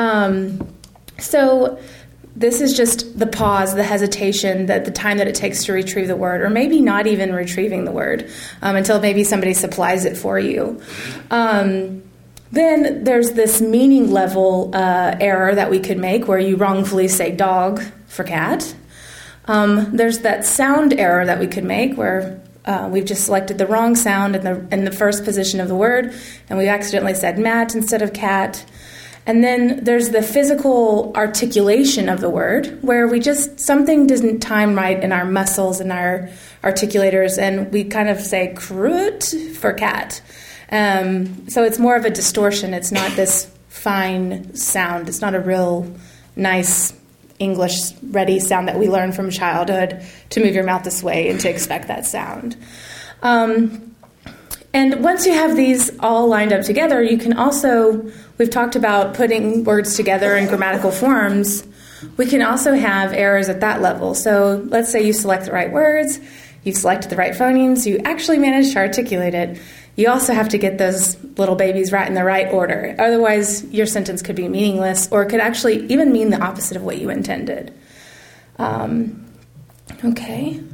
So this is just the pause, the hesitation, the time that it takes to retrieve the word, or maybe not even retrieving the word until maybe somebody supplies it for you. Then there's this meaning level error that we could make where you wrongfully say dog for cat. There's that sound error that we could make where we've just selected the wrong sound in the first position of the word, and we accidentally said mat instead of cat. And then there's the physical articulation of the word, where something doesn't time right in our muscles and our articulators, and we kind of say crut for cat. So it's more of a distortion. It's not this fine sound. It's not a real nice English-ready sound that we learn from childhood to move your mouth this way and to expect that sound. And once you have these all lined up together, you can also, we've talked about putting words together in grammatical forms. We can also have errors at that level. So let's say you select the right words, you've selected the right phonemes, you actually managed to articulate it. You also have to get those little babies right in the right order. Otherwise, your sentence could be meaningless or it could actually even mean the opposite of what you intended. Okay.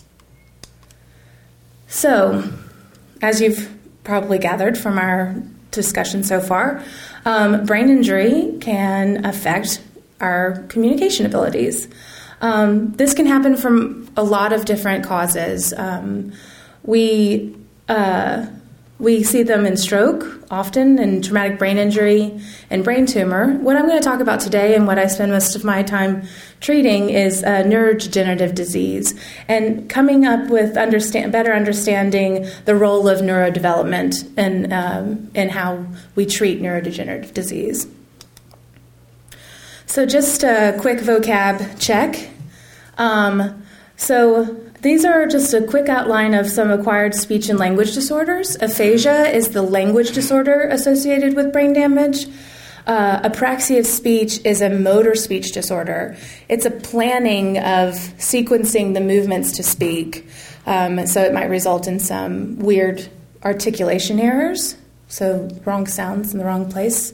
So, as you've probably gathered from our discussion so far, brain injury can affect our communication abilities. This can happen from a lot of different causes. We see them in stroke, often in traumatic brain injury and brain tumor. What I'm going to talk about today and what I spend most of my time treating is neurodegenerative disease and coming up with better understanding the role of neurodevelopment and how we treat neurodegenerative disease. So just a quick vocab check. So these are just a quick outline of some acquired speech and language disorders. Aphasia is the language disorder associated with brain damage. Apraxia of speech is a motor speech disorder. It's a planning of sequencing the movements to speak. So it might result in some weird articulation errors, so wrong sounds in the wrong place.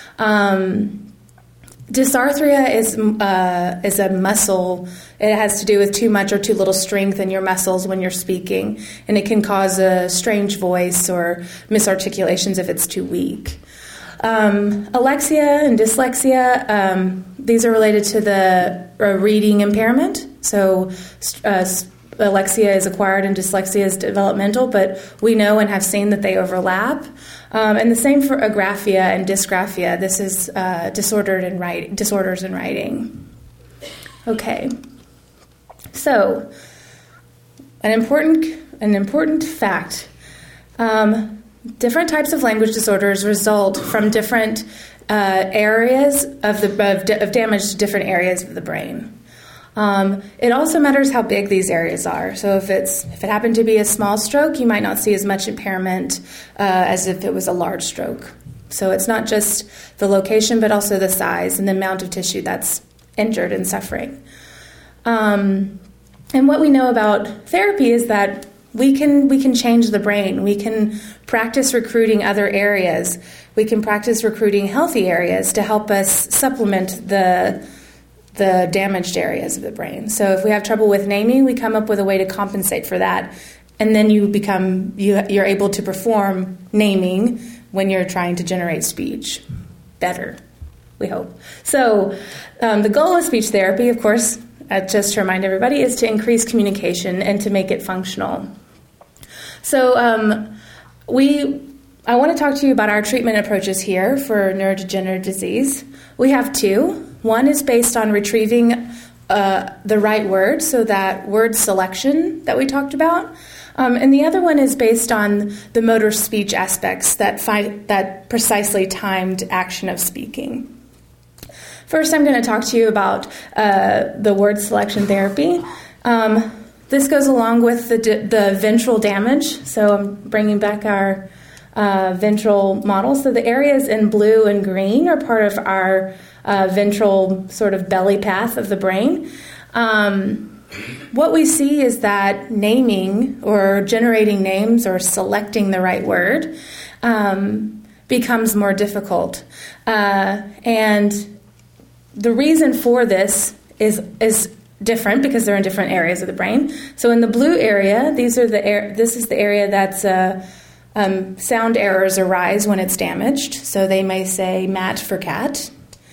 Dysarthria is a muscle. It has to do with too much or too little strength in your muscles when you're speaking, and it can cause a strange voice or misarticulations if it's too weak. Alexia and dyslexia, these are related to the reading impairment. So alexia is acquired and dyslexia is developmental, but we know and have seen that they overlap. And the same for agraphia and dysgraphia. This is disorders in writing. Okay. So, an important fact. Different types of language disorders result from different areas of damage to different areas of the brain. It also matters how big these areas are. So if it happened to be a small stroke, you might not see as much impairment as if it was a large stroke. So it's not just the location, but also the size and the amount of tissue that's injured and suffering. And what we know about therapy is that we can change the brain. We can practice recruiting other areas. We can practice recruiting healthy areas to help us supplement the damaged areas of the brain. So if we have trouble with naming, we come up with a way to compensate for that, and then you're able to perform naming when you're trying to generate speech better, we hope. So the goal of speech therapy, of course, just to remind everybody, is to increase communication and to make it functional. So I want to talk to you about our treatment approaches here for neurodegenerative disease. We have two. One is based on retrieving the right word, so that word selection that we talked about. And the other one is based on the motor speech aspects that precisely timed action of speaking. First, I'm going to talk to you about the word selection therapy. This goes along with the ventral damage. So I'm bringing back our ventral model. So the areas in blue and green are part of our ventral sort of belly path of the brain. What we see is that naming or generating names or selecting the right word becomes more difficult. And the reason for this is different because they're in different areas of the brain. So in the blue area, this is the area that's sound errors arise when it's damaged. So they may say mat for cat.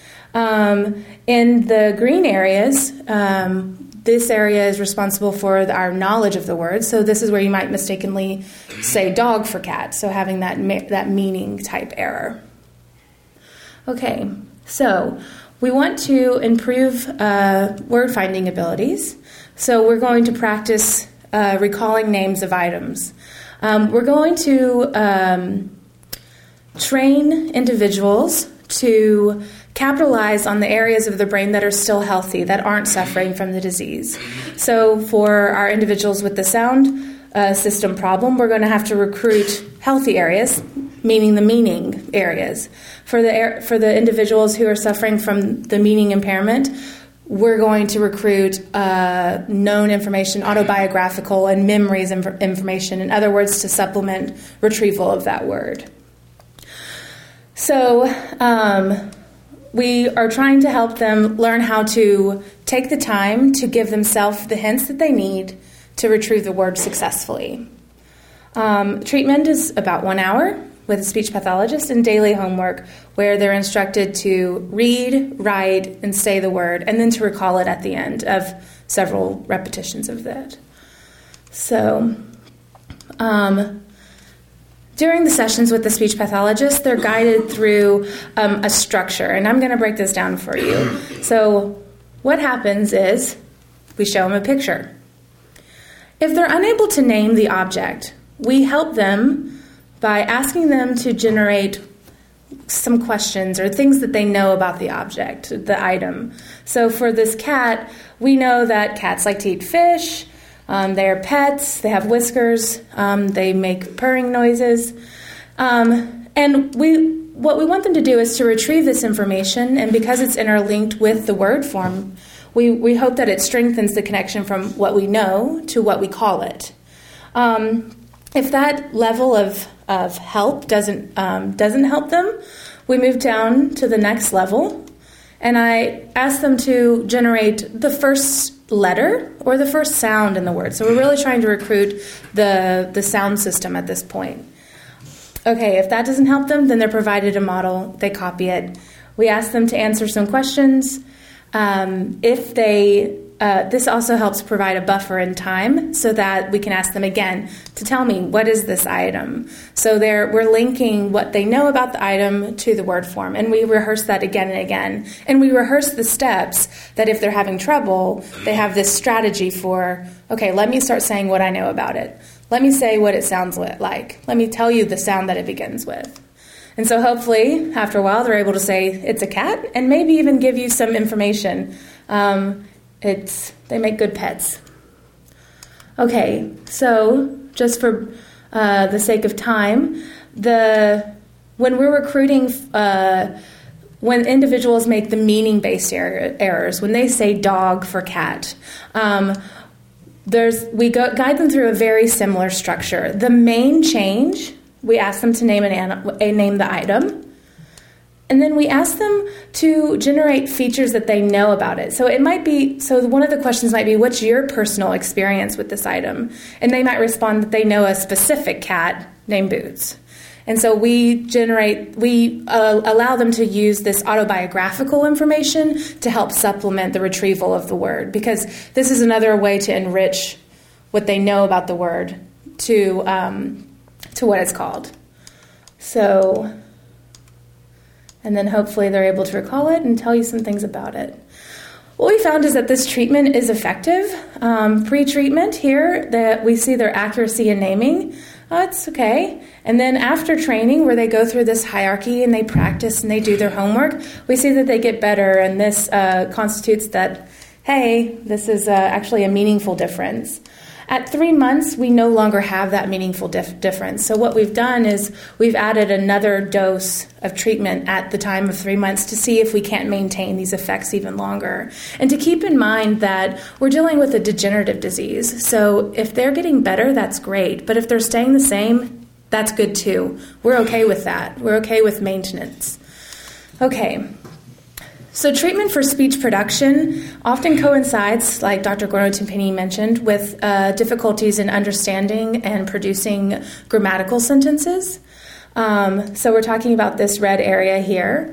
In the green areas, this area is responsible for our knowledge of the word. So this is where you might mistakenly say dog for cat. So having that meaning type error. Okay, so we want to improve word finding abilities. So we're going to practice recalling names of items. We're going to train individuals to capitalize on the areas of the brain that are still healthy, that aren't suffering from the disease. So for our individuals with the sound system problem, we're going to have to recruit healthy areas, meaning the meaning areas. For the individuals who are suffering from the meaning impairment, we're going to recruit known information, autobiographical, and memories information, in other words, to supplement retrieval of that word. So we are trying to help them learn how to take the time to give themselves the hints that they need to retrieve the word successfully. Treatment is about 1 hour with a speech pathologist and daily homework where they're instructed to read, write, and say the word, and then to recall it at the end of several repetitions of that. So during the sessions with the speech pathologist, they're guided through a structure, and I'm going to break this down for you. So what happens is we show them a picture. If they're unable to name the object, we help them by asking them to generate some questions or things that they know about the object, the item. So for this cat, we know that cats like to eat fish, they are pets, they have whiskers, they make purring noises. And what we want them to do is to retrieve this information, and because it's interlinked with the word form, we hope that it strengthens the connection from what we know to what we call it. If that level of help doesn't help them, we move down to the next level, and I ask them to generate the first letter or the first sound in the word. So we're really trying to recruit the sound system at this point. Okay, if that doesn't help them, then they're provided a model, they copy it. We ask them to answer some questions. This also helps provide a buffer in time so that we can ask them again to tell me, what is this item? So we're linking what they know about the item to the word form, and we rehearse that again and again. And we rehearse the steps that if they're having trouble, they have this strategy for, okay, let me start saying what I know about it. Let me say what it sounds like. Let me tell you the sound that it begins with. And so hopefully, after a while, they're able to say it's a cat and maybe even give you some information. They make good pets. Okay, so just for the sake of time, when we're recruiting, when individuals make the meaning-based errors, when they say dog for cat, we guide them through a very similar structure. The main change, we ask them to name the item. And then we ask them to generate features that they know about it. So one of the questions might be, what's your personal experience with this item? And they might respond that they know a specific cat named Boots. And so we allow them to use this autobiographical information to help supplement the retrieval of the word, because this is another way to enrich what they know about the word to what it's called. So, and then hopefully they're able to recall it and tell you some things about it. What we found is that this treatment is effective. Pre-treatment here, that we see their accuracy in naming. It's okay. And then after training, where they go through this hierarchy and they practice and they do their homework, we see that they get better, and this constitutes that, hey, this is actually a meaningful difference. At 3 months, we no longer have that meaningful difference. So what we've done is we've added another dose of treatment at the time of 3 months to see if we can't maintain these effects even longer. And to keep in mind that we're dealing with a degenerative disease. So if they're getting better, that's great. But if they're staying the same, that's good too. We're okay with that. We're okay with maintenance. Okay. So treatment for speech production often coincides, like Dr. Gorno-Timpini mentioned, with difficulties in understanding and producing grammatical sentences. So we're talking about this red area here.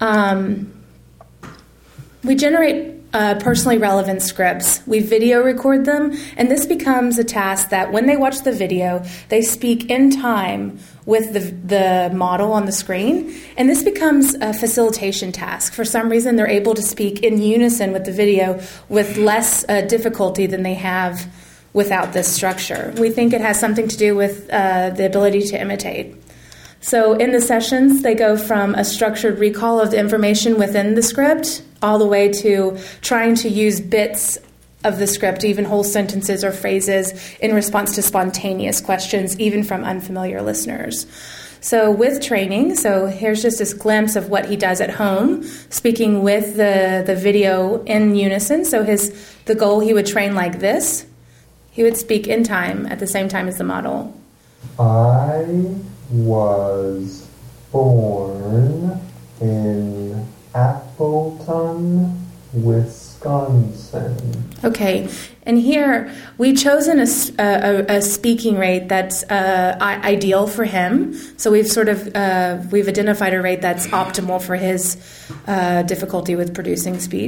We generate personally relevant scripts. We video record them, and this becomes a task that when they watch the video, they speak in time with the model on the screen, and this becomes a facilitation task. For some reason, they're able to speak in unison with the video with less difficulty than they have without this structure. We think it has something to do with the ability to imitate. So in the sessions, they go from a structured recall of the information within the script all the way to trying to use bits of the script, even whole sentences or phrases, in response to spontaneous questions, even from unfamiliar listeners. So with training, so here's just this glimpse of what he does at home, speaking with the video in unison. So the goal, he would train like this. He would speak in time at the same time as the model. I was born in Appleton, Wisconsin. Okay, and here we've chosen a speaking rate that's ideal for him. So we've we've identified a rate that's optimal for his difficulty with producing speech.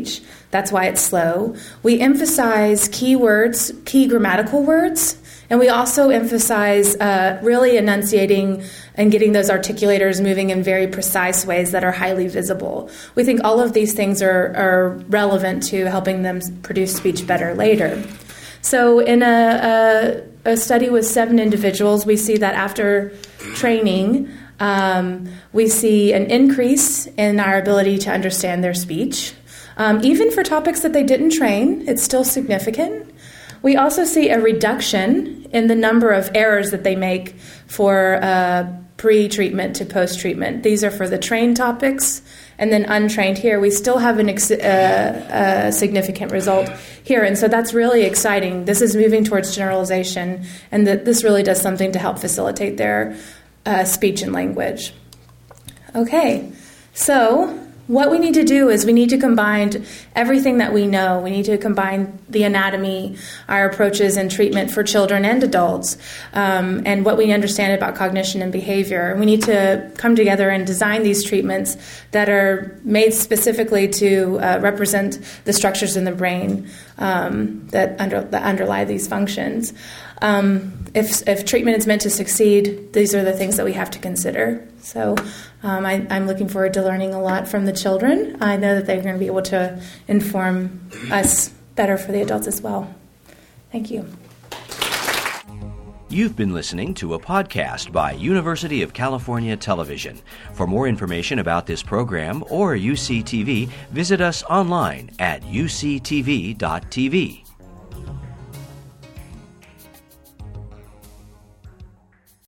That's why it's slow. We emphasize key words, key grammatical words, and we also emphasize really enunciating and getting those articulators moving in very precise ways that are highly visible. We think all of these things are relevant to helping them produce speech better later. So in a study with 7 individuals, we see that after training, we see an increase in our ability to understand their speech. Even for topics that they didn't train, it's still significant. We also see a reduction in the number of errors that they make for pre-treatment to post-treatment. These are for the trained topics, and then untrained here. We still have a significant result here, and so that's really exciting. This is moving towards generalization, and this really does something to help facilitate their speech and language. Okay, so what we need to do is we need to combine everything that we know. We need to combine the anatomy, our approaches and treatment for children and adults, and what we understand about cognition and behavior. We need to come together and design these treatments that are made specifically to represent the structures in the brain that underlie these functions. If treatment is meant to succeed, these are the things that we have to consider. So I'm looking forward to learning a lot from the children. I know that they're going to be able to inform us better for the adults as well. Thank you. You've been listening to a podcast by University of California Television. For more information about this program or UCTV, visit us online at uctv.tv.